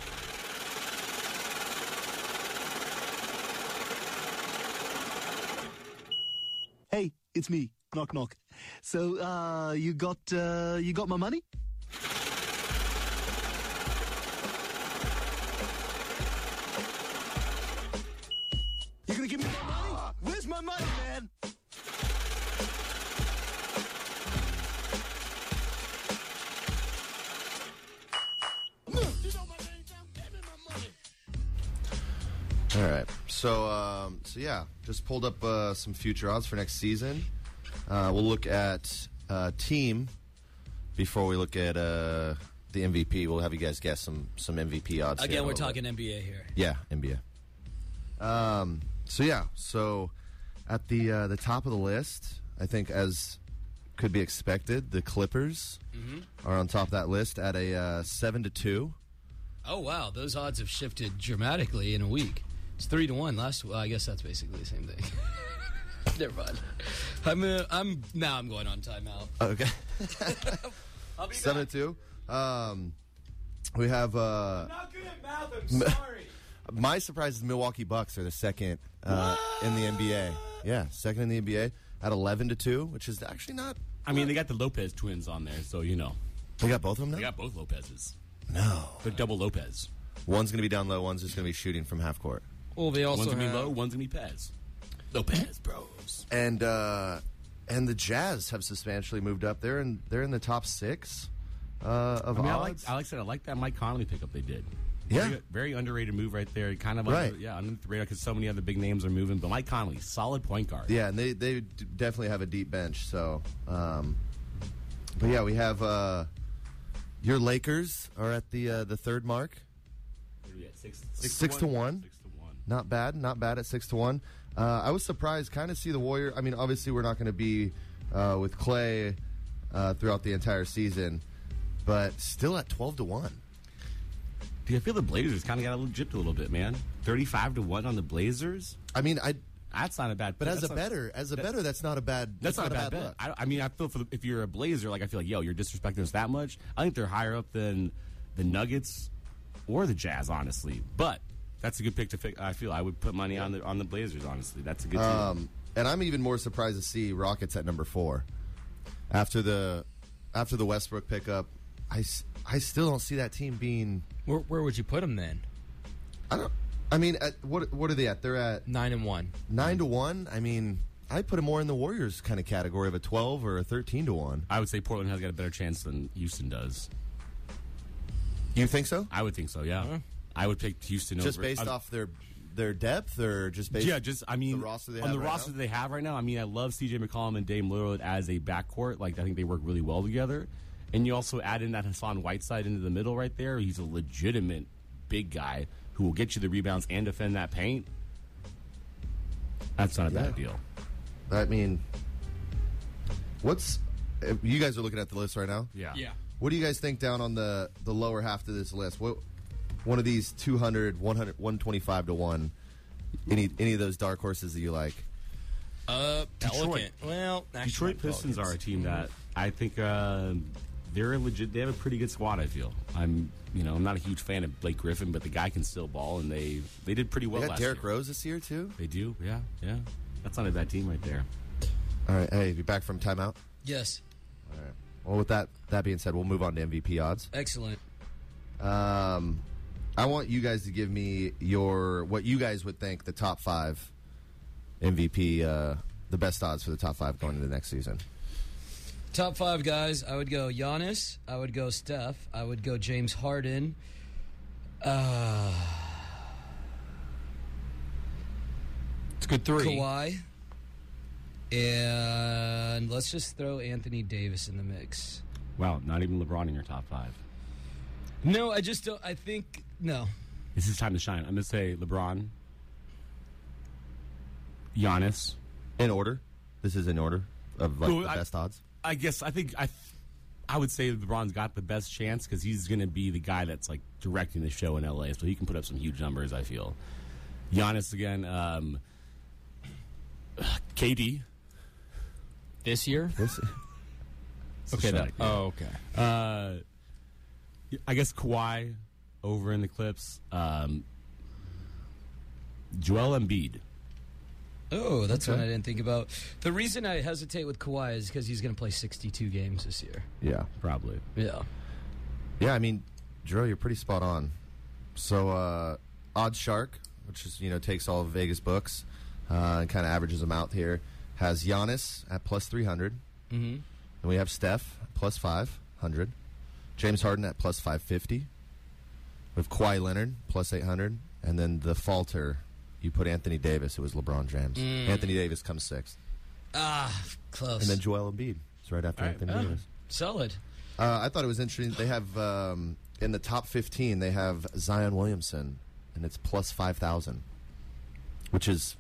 Hey, it's me. Knock knock. So, you got my money? You gonna give me my money? Where's my money, man? All right, so yeah, just pulled up some future odds for next season. We'll look at team before we look at the MVP. We'll have you guys guess some MVP odds. Again, we're talking NBA here. Yeah, NBA. So at the top of the list, I think as could be expected, the Clippers are on top of that list at a 7-2. Oh wow, those odds have shifted dramatically in a week. It's 3-1 last. Well, I guess that's basically the same thing. Never mind. I'm going on timeout. Okay. I'll be 7-2. We have. I'm not good at math. I'm sorry. My surprise is the Milwaukee Bucks are the second in the NBA. Yeah, second in the NBA at 11-2, which is actually not. I mean, they got the Lopez twins on there, so you know. They got both of them now? They got both Lopez's. No. They're double Lopez. One's going to be down low, one's just going to be shooting from half court. Well, they also one's going to have be low, one's going to be Pez. Lopez bros. And the Jazz have substantially moved up. They're in the top 6 of odds. I like that Mike Conley pickup they did. Yeah. Very underrated move right there. Kind of right. Under the radar because so many other big names are moving. But Mike Conley, solid point guard. Yeah, and they definitely have a deep bench. So, but yeah, we have your Lakers are at the third mark. 6 to 1. Not bad at 6-1. I was surprised, kind of see the Warriors. I mean, obviously we're not going to be with Clay throughout the entire season, but still at 12-1. Dude, I feel the Blazers kind of got gypped a little bit, man. 35-1 on the Blazers. I mean, that's not a bad. But as a better, that's not a bad. That's not a bad bet. I mean, I feel if you're a Blazer, I feel like, yo, you're disrespecting us that much. I think they're higher up than the Nuggets or the Jazz, honestly. But that's a good pick to pick. I feel I would put money on the Blazers. Honestly, that's a good team. And I'm even more surprised to see Rockets at number 4 after the Westbrook pickup. I still don't see that team being. Where would you put them then? I mean, what are they at? They're at 9-1. 9-1. I mean, I put them more in the Warriors kind of category of a 12 or a 13-1. I would say Portland has got a better chance than Houston does. You think so? I would think so. Yeah, I would pick Houston just over. Based off their depth, or just based? Yeah, I mean, the roster they on have the right roster now? they have right now. I mean, I love C.J. McCollum and Dame Lillard as a backcourt. Like, I think they work really well together. And you also add in that Hassan Whiteside into the middle right there. He's a legitimate big guy who will get you the rebounds and defend that paint. That's not a bad deal. I mean, you guys are looking at the list right now? Yeah. What do you guys think down on the lower half of this list? One of these 200, 100, 125-1. Any of those dark horses that you like? Detroit. Well, Detroit Pistons are a team that I think they're legit. They have a pretty good squad. I feel. I'm not a huge fan of Blake Griffin, but the guy can still ball, and they did pretty well. They got last Derrick year. Rose this year too. They do. Yeah. That's not a bad team right there. All right. Hey, you back from timeout? Yes. All right. Well, with that being said, we'll move on to MVP odds. Excellent. I want you guys to give me what you guys would think the top 5 MVP, the best odds for the top 5 going into next season. Top 5 guys, I would go Giannis, I would go Steph, I would go James Harden. It's a good 3. Kawhi. And let's just throw Anthony Davis in the mix. Wow, not even LeBron in your top 5. No, I just don't. I think, no. This is time to shine. I'm going to say LeBron, Giannis. In order? This is in order of the best odds? I guess I think I I would say LeBron's got the best chance because he's going to be the guy that's like directing the show in LA, so he can put up some huge numbers. I feel. Giannis again. KD This year? Okay. okay. I guess Kawhi over in the Clips. Joel Embiid. Oh, that's one I didn't think about. The reason I hesitate with Kawhi is because he's going to play 62 games this year. Yeah. Probably. Yeah. Yeah, I mean, Drew, you're pretty spot on. So, Odd Shark, which is, takes all of Vegas books and kind of averages them out here, has Giannis at plus 300. Mm-hmm. And we have Steph at plus 500. James Harden at plus 550. We have Kawhi Leonard plus 800. And then the falter, you put Anthony Davis. It was LeBron James. Anthony Davis comes sixth. Close. And then Joel Embiid is right after Anthony Davis. Solid. I thought it was interesting. They have, in the top 15, they have Zion Williamson, and it's plus 5,000, which is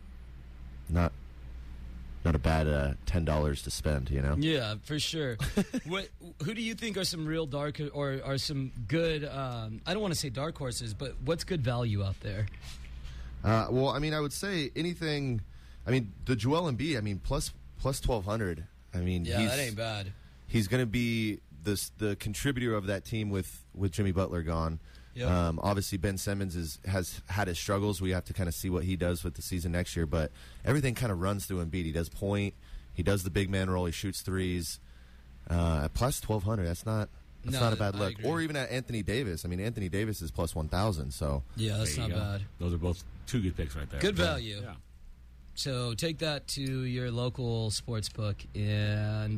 not a bad $10 to spend, Yeah, for sure. Who do you think are some real dark or are some good, I don't want to say dark horses, but what's good value out there? Well, I mean, I would say anything, the Joel Embiid, plus 1,200. Yeah, that ain't bad. He's going to be the contributor of that team with Jimmy Butler gone. Yep. Obviously, Ben Simmons has had his struggles. We have to kind of see what he does with the season next year. But everything kind of runs through Embiid. He does point. He does the big man role. He shoots threes. At plus 1,200, that's not a bad look. Or even at Anthony Davis. Anthony Davis is plus 1,000. So yeah, that's not bad. Those are both two good picks right there. Good value. Yeah. So take that to your local sports book and.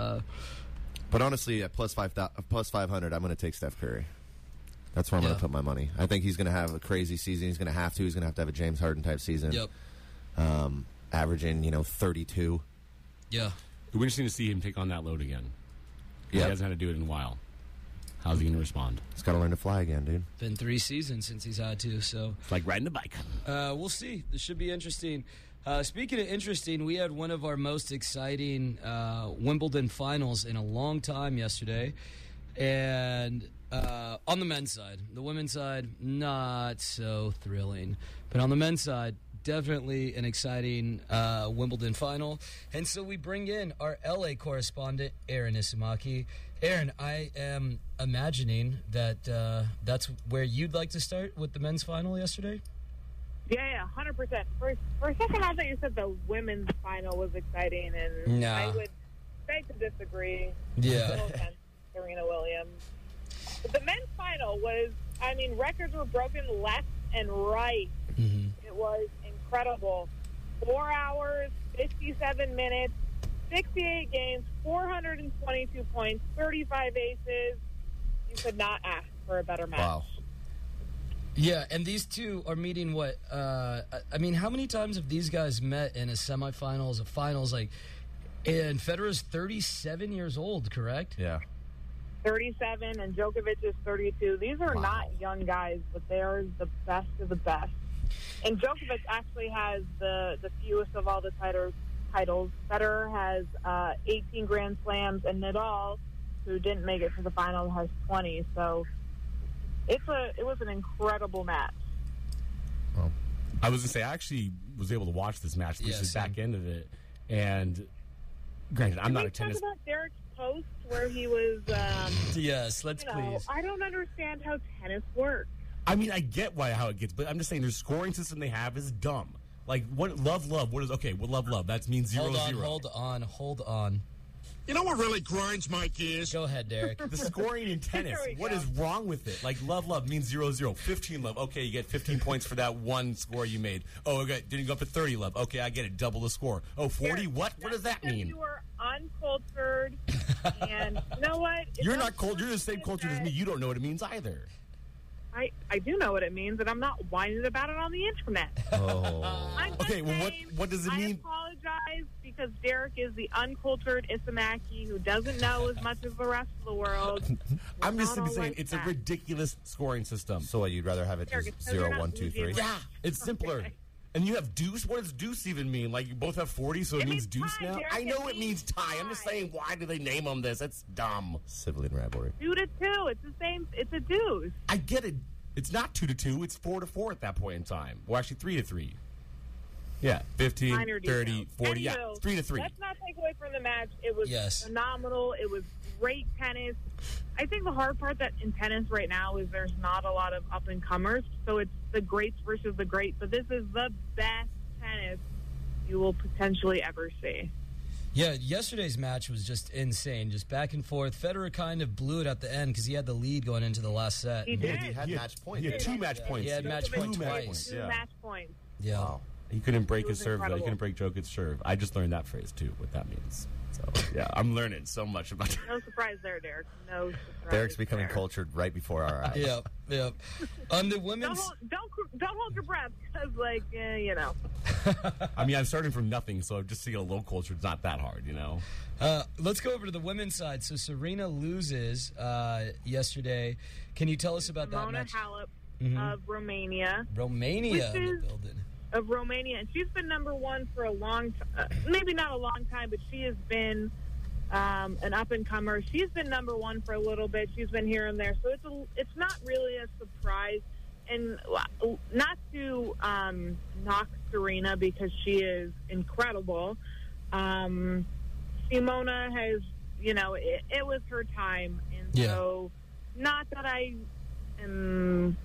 But honestly, at plus 500, I'm going to take Steph Curry. That's where I'm going to put my money. I think he's going to have a crazy season. He's going to have to. He's going to have a James Harden type season. Yep. Averaging 32. Yeah. It'll be interesting to see him take on that load again. Yeah. He hasn't had to do it in a while. How's he going to respond? He's got to learn to fly again, dude. Been 3 seasons since he's had to, so. It's like riding a bike. We'll see. This should be interesting. Speaking of interesting, we had one of our most exciting Wimbledon finals in a long time yesterday. And on the men's side, the women's side, not so thrilling. But on the men's side, definitely an exciting Wimbledon final. And so we bring in our LA correspondent, Aaron Isamaki. Aaron, I am imagining that that's where you'd like to start with the men's final yesterday? Yeah, 100%. For a second, I thought you said the women's final was exciting, and I would beg to disagree. Yeah. No offense, Serena Williams. But the men's final was, records were broken left and right. Mm-hmm. It was incredible. 4 hours, 57 minutes, 68 games, 422 points, 35 aces. You could not ask for a better match. Wow. Yeah, and these two are meeting what? How many times have these guys met in a semifinals, a finals? And Federer's 37 years old, correct? Yeah. 37, and Djokovic is 32. These are not young guys, but they are the best of the best. And Djokovic actually has the fewest of all the titles. Federer has 18 Grand Slams, and Nadal, who didn't make it to the final, has 20. So it was an incredible match. Well, I was going to say, I actually was able to watch this match, the back end of it. And granted, I'm not a tennis... Talk about Derek's post where he was... yes, let's please. I don't understand how tennis works. I get how it gets, but I'm just saying their scoring system they have is dumb. Like, what love, what is... Okay, well, love, that means 0-0. Hold on. You know what really grinds my gears? Go ahead, Derek. The scoring in tennis. What is wrong with it? Like, love means 0-0. 15 love. Okay, you get 15 points for that one score you made. Oh, okay, didn't go up to 30 love. Okay, I get it. Double the score. Oh, 40? What? What does that mean? You were uncultured, and you know what? You're not cultured. You're the same cultured as me. You don't know what it means either. I do know what it means, and I'm not whining about it on the internet. Oh. Okay, well, what does it mean? I apologize because Derek is the uncultured Isamaki who doesn't know as much as the rest of the world. I'm just saying it's a ridiculous scoring system. So what, you'd rather have it just 0, 1, 2, 3? Yeah, it's simpler. Okay. And you have deuce? What does deuce even mean? Like, you both have 40, so it means deuce tie, now? Derek. I know it means tie. I'm just saying, why do they name them this? That's dumb. Sibling rivalry. 2 to 2. It's the same. It's a deuce. I get it. It's not 2 to 2. It's 4 to 4 at that point in time. Well, actually, 3 to 3. Yeah, 15, Minor 30, details. 40. Yeah, Anywho, 3 to 3. Let's not take away from the match. It was Yes. phenomenal. It was great tennis. I think the hard part that in tennis right now is there's not a lot of up-and-comers, so it's the greats versus the greats. But this is the best tennis you will potentially ever see. Yeah, yesterday's match was just insane, just back and forth. Federer kind of blew it at the end because he had the lead going into the last set. He did. He had match points. He had 2 match points. He had match point twice. Two match points. Yeah. Wow. He couldn't break It was his serve, though. He incredible. couldn't break Djokovic's serve. I just learned that phrase, too, what that means. So, yeah, I'm learning so much about it. No surprise there, Derek. No surprise. Derek's becoming there. cultured right before our eyes. Yep. On the Don't women's... don't hold your breath because, you know. I mean, I'm starting from nothing, so just to get a low culture, it's not that hard, you know? Let's go over to the women's side. So Serena loses yesterday. Can you tell us about that Simona match? Halep of Romania. Romania Which in the is- building. Of Romania, and she's been number one for a long time. Maybe not a long time, but she has been an up-and-comer. She's been number one for a little bit. She's been here and there, so it's not really a surprise. And not to knock Serena because she is incredible. Simona has, it was her time, and so not that I am.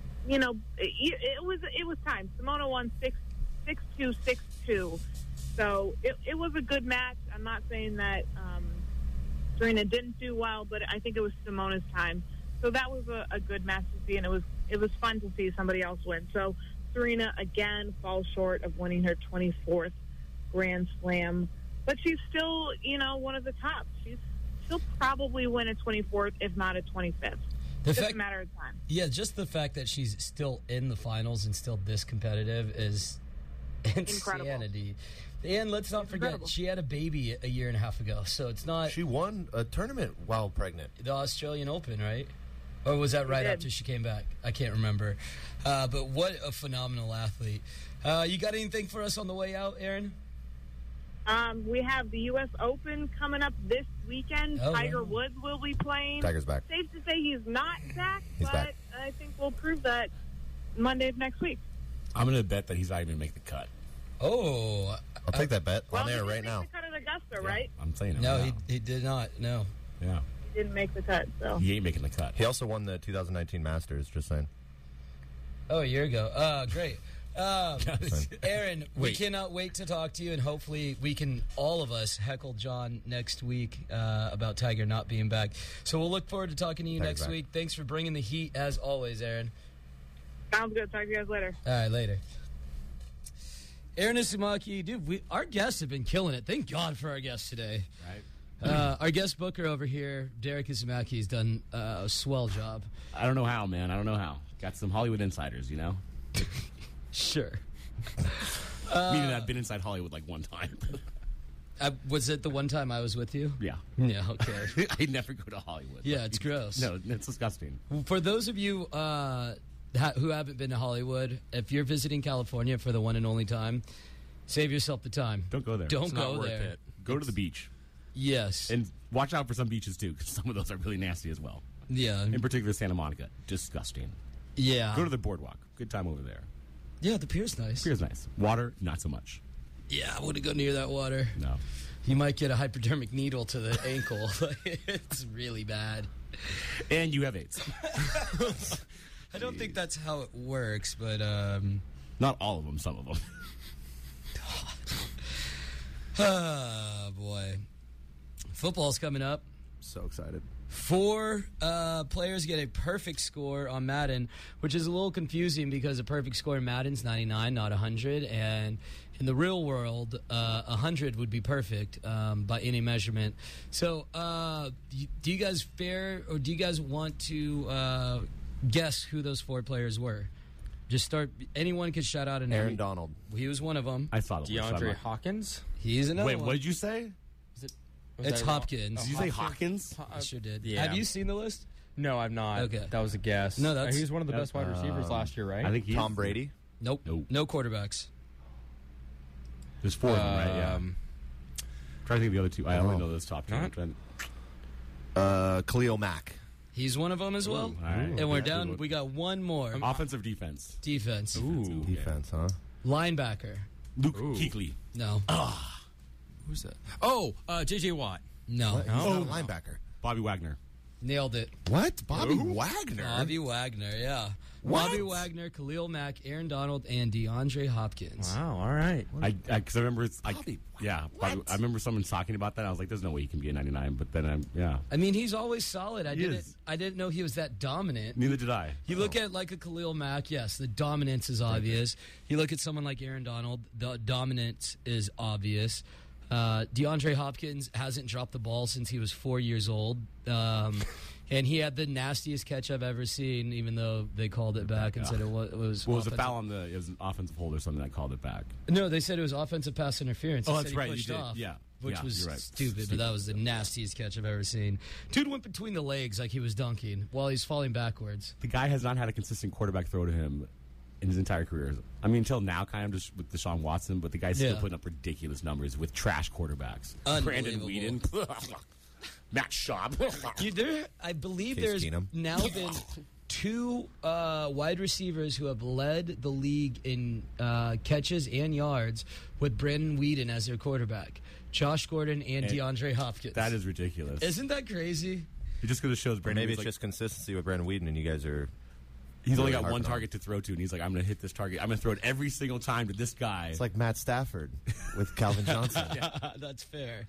It was time. Simona won 6-2, 6-2. So it was a good match. I'm not saying that Serena didn't do well, but I think it was Simona's time. So that was a good match to see, and it was fun to see somebody else win. So Serena, again, falls short of winning her 24th Grand Slam. But she's still, one of the top. She'll probably win a 24th, if not a 25th. It's just a matter of time. Yeah, just the fact that she's still in the finals and still this competitive is insanity. And let's not forget, she had a baby a year and a half ago, so it's not... She won a tournament while pregnant. The Australian Open, right? Or was that right after she came back? I can't remember. But what a phenomenal athlete. You got anything for us on the way out, Aaron? We have the U.S. Open coming up this weekend. Oh, Tiger wow. Woods will be playing. Tiger's back. Safe to say he's not back, He's but back. I think we'll prove that Monday of next week. I'm going to bet that he's not even going to make the cut. Oh. I'll take that bet Well, on he air didn't right make now. the cut at Augusta, right? I'm saying it No, right now. he did not. No. Yeah. He didn't make the cut, so. He ain't making the cut. He also won the 2019 Masters, just saying. Oh, a year ago. Great. Aaron, we cannot wait to talk to you, and hopefully we can, all of us, heckle John next week about Tiger not being back. So we'll look forward to talking to you Tiger's next back. week. Thanks for bringing the heat, as always, Aaron. Sounds good. Talk to you guys later. All right, later. Aaron Isumaki, dude, our guests have been killing it. Thank God for our guests today. Right. Our guest booker over here, Derek Isumaki, has done a swell job. I don't know how, man. I don't know how. Got some Hollywood insiders, Sure. Meaning I've been inside Hollywood like one time. Was it the one time I was with you? Yeah. Yeah, okay. I never go to Hollywood. Yeah, it's gross. No, it's disgusting. For those of you who haven't been to Hollywood, if you're visiting California for the one and only time, save yourself the time. Don't go there. Don't It's go not worth there. it. Go to the beach. Yes. And watch out for some beaches, too, because some of those are really nasty as well. Yeah. In particular, Santa Monica. Disgusting. Yeah. Go to the boardwalk. Good time over there. Yeah, the pier's nice. Pier's nice. Water, not so much. Yeah, I wouldn't go near that water. No. You might get a hypodermic needle to the ankle. It's really bad. And you have AIDS. I don't think that's how it works, but... Not all of them, some of them. Oh, boy. Football's coming up. So excited. 4 players get a perfect score on Madden, which is a little confusing because a perfect score in Madden's 99, not 100. And in the real world, 100 would be perfect by any measurement. So do you guys do you guys want to guess who those 4 players were? Just start. Anyone could shout out a name. Aaron Donald. He was one of them. I thought it was. DeAndre Hawkins? He's another Wait, one. what did you say? It's Hopkins. Did you say Hawkins? I sure did. Yeah. Have you seen the list? No, I've not. Okay. That was a guess. No, that's- he was one of the best wide receivers last year, right? I think he's Tom Brady. Nope. Nope. No quarterbacks. There's 4 of them, right? Yeah. Try to think of the other 2. I only know those top 2. Khalil Mack. He's one of them as well. All right. And we're down. We got one more. Offensive defense. Defense. Ooh. Defense, huh? Linebacker. Luke Kuechly. No. Who's that? Oh, J.J. Watt. No. He's not a linebacker. Bobby Wagner. Nailed it. What? Bobby Wagner? Bobby Wagner, yeah. What? Bobby Wagner, Khalil Mack, Aaron Donald, and DeAndre Hopkins. Wow, all right. Because I remember it's like, I remember someone talking about that. I was like, there's no way he can be a 99. But then, I mean, he's always solid. I is. didn't know he was that dominant. Neither did I. You look at like a Khalil Mack, yes, the dominance is obvious. You look at someone like Aaron Donald, the dominance is obvious. DeAndre Hopkins hasn't dropped the ball since he was 4 years old. And he had the nastiest catch I've ever seen, even though they called it back and said it was. Well, it was a foul on it was an offensive hold or something that called it back. No, they said it was offensive pass interference. Oh, They that's said he right. pushed You did. off, Yeah. which was you're right. stupid, but that was the nastiest catch I've ever seen. Dude went between the legs like he was dunking while he's falling backwards. The guy has not had a consistent quarterback throw to him in his entire career. I mean, until now, kind of just with Deshaun Watson, but the guy's still putting up ridiculous numbers with trash quarterbacks. Brandon Whedon. Matt Schaub. I believe Case there's Keenum. now been 2 wide receivers who have led the league in catches and yards with Brandon Whedon as their quarterback. Josh Gordon and DeAndre Hopkins. That is ridiculous. Isn't that crazy? It just goes to shows Brandon Maybe it's Whedon's just consistency with Brandon Whedon, and you guys are. he's only really got one harping on target to throw to, and he's like, I'm going to hit this target. I'm going to throw it every single time to this guy. It's like Matt Stafford with Calvin Johnson. That's fair.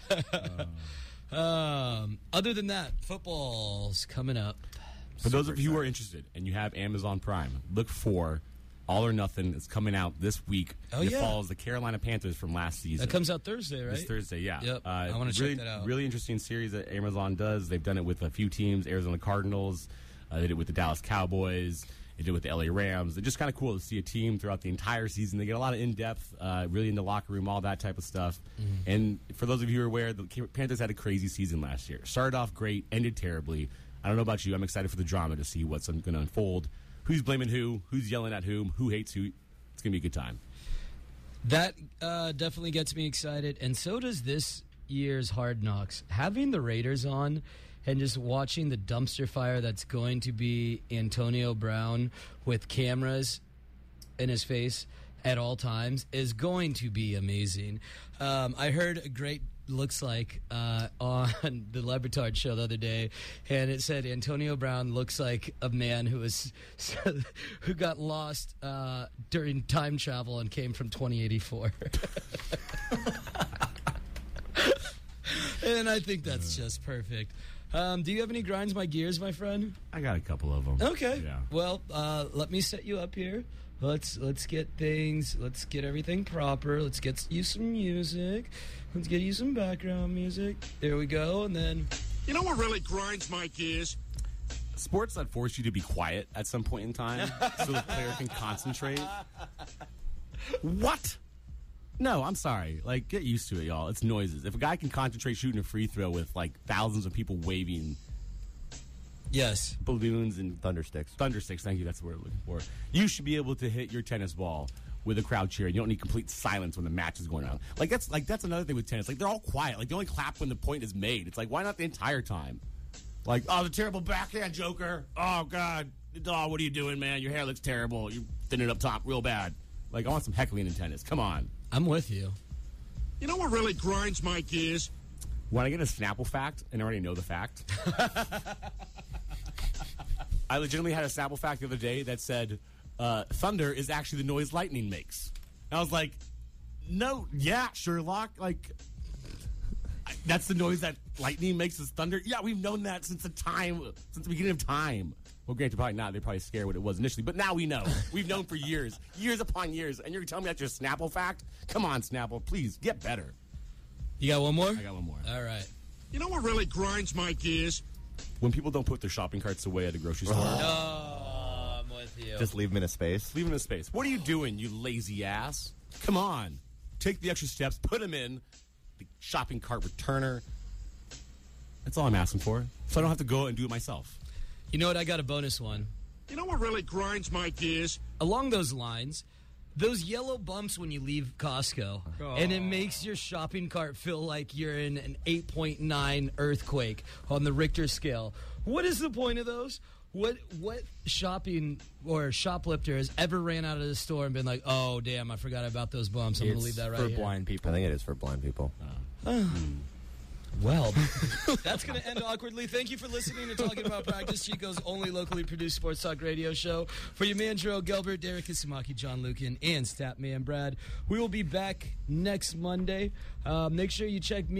Other than that, football's coming up. For those of you who are interested and you have Amazon Prime, look for All or Nothing. It's coming out this week. It follows the Carolina Panthers from last season. That comes out Thursday, right? This Thursday, yeah. Yep. I want to check that out. Really interesting series that Amazon does. They've done it with a few teams, Arizona Cardinals. They did it with the Dallas Cowboys. They did it with the LA Rams. It's just kind of cool to see a team throughout the entire season. They get a lot of in-depth, really in the locker room, all that type of stuff. Mm-hmm. And for those of you who are aware, the Panthers had a crazy season last year. Started off great, ended terribly. I don't know about you. I'm excited for the drama to see what's going to unfold. Who's blaming who's yelling at who hates who. It's going to be a good time. That definitely gets me excited, and so does this year's Hard Knocks. Having the Raiders on and just watching the dumpster fire that's going to be Antonio Brown with cameras in his face at all times is going to be amazing. I heard a great looks like on the Le Batard show the other day, and it said Antonio Brown looks like a man who got lost during time travel and came from 2084. And I think that's just perfect. Do you have any grinds my gears, my friend? I got a couple of them. Okay. Yeah. Well, let me set you up here. Let's get everything proper. Let's get you some music. Let's get you some background music. There we go. And then, You know what really grinds my gears? Sports that force you to be quiet at some point in time so the player can concentrate. What? No, I'm sorry. Like, get used to it, y'all. It's noises. If a guy can concentrate shooting a free throw with, like, thousands of people waving yes, balloons and thundersticks. Thundersticks, thank you. That's the word I'm looking for. You should be able to hit your tennis ball with a crowd cheering. You don't need complete silence when the match is going on. That's another thing with tennis. Like, they're all quiet. Like, they only clap when the point is made. It's like, why not the entire time? Like, oh, the terrible backhand, Joker. Oh, God. Oh, what are you doing, man? Your hair looks terrible. You're thinning up top real bad. Like, I want some heckling in tennis. Come on. I'm with you. You know what really grinds my gears? When I get a Snapple fact and I already know the fact. I legitimately had a Snapple fact the other day that said, thunder is actually the noise lightning makes. And I was like, no, yeah, Sherlock. Like, that's the noise that lightning makes is thunder. Yeah, we've known that since the beginning of time. Well, granted, probably not. They're probably scared what it was initially. But now we know. We've known for years upon years. And you're telling me that's your Snapple fact? Come on, Snapple. Please, get better. You got one more? I got one more. All right. You know what really grinds my gears? When people don't put their shopping carts away at a grocery store. Oh, I'm with you. Just leave them in a space. Leave them in a space. What are you doing, you lazy ass? Come on. Take the extra steps. Put them in the shopping cart returner. That's all I'm asking for. So I don't have to go and do it myself. You know what? I got a bonus one. You know what really grinds my gears? Along those lines, those yellow bumps when you leave Costco, and it makes your shopping cart feel like you're in an 8.9 earthquake on the Richter scale. What is the point of those? What shopping or shoplifter has ever ran out of the store and been like, oh, damn, I forgot about those bumps. I'm going to leave that right here. for blind people. I think it is for blind people. Well, that's going to end awkwardly. Thank you for listening to Talking About Practice, Chico's only locally produced sports talk radio show. For your man, Drew Gilbert, Derek Isumaki, John Lucan, and Statman Brad, we will be back next Monday. Make sure you check me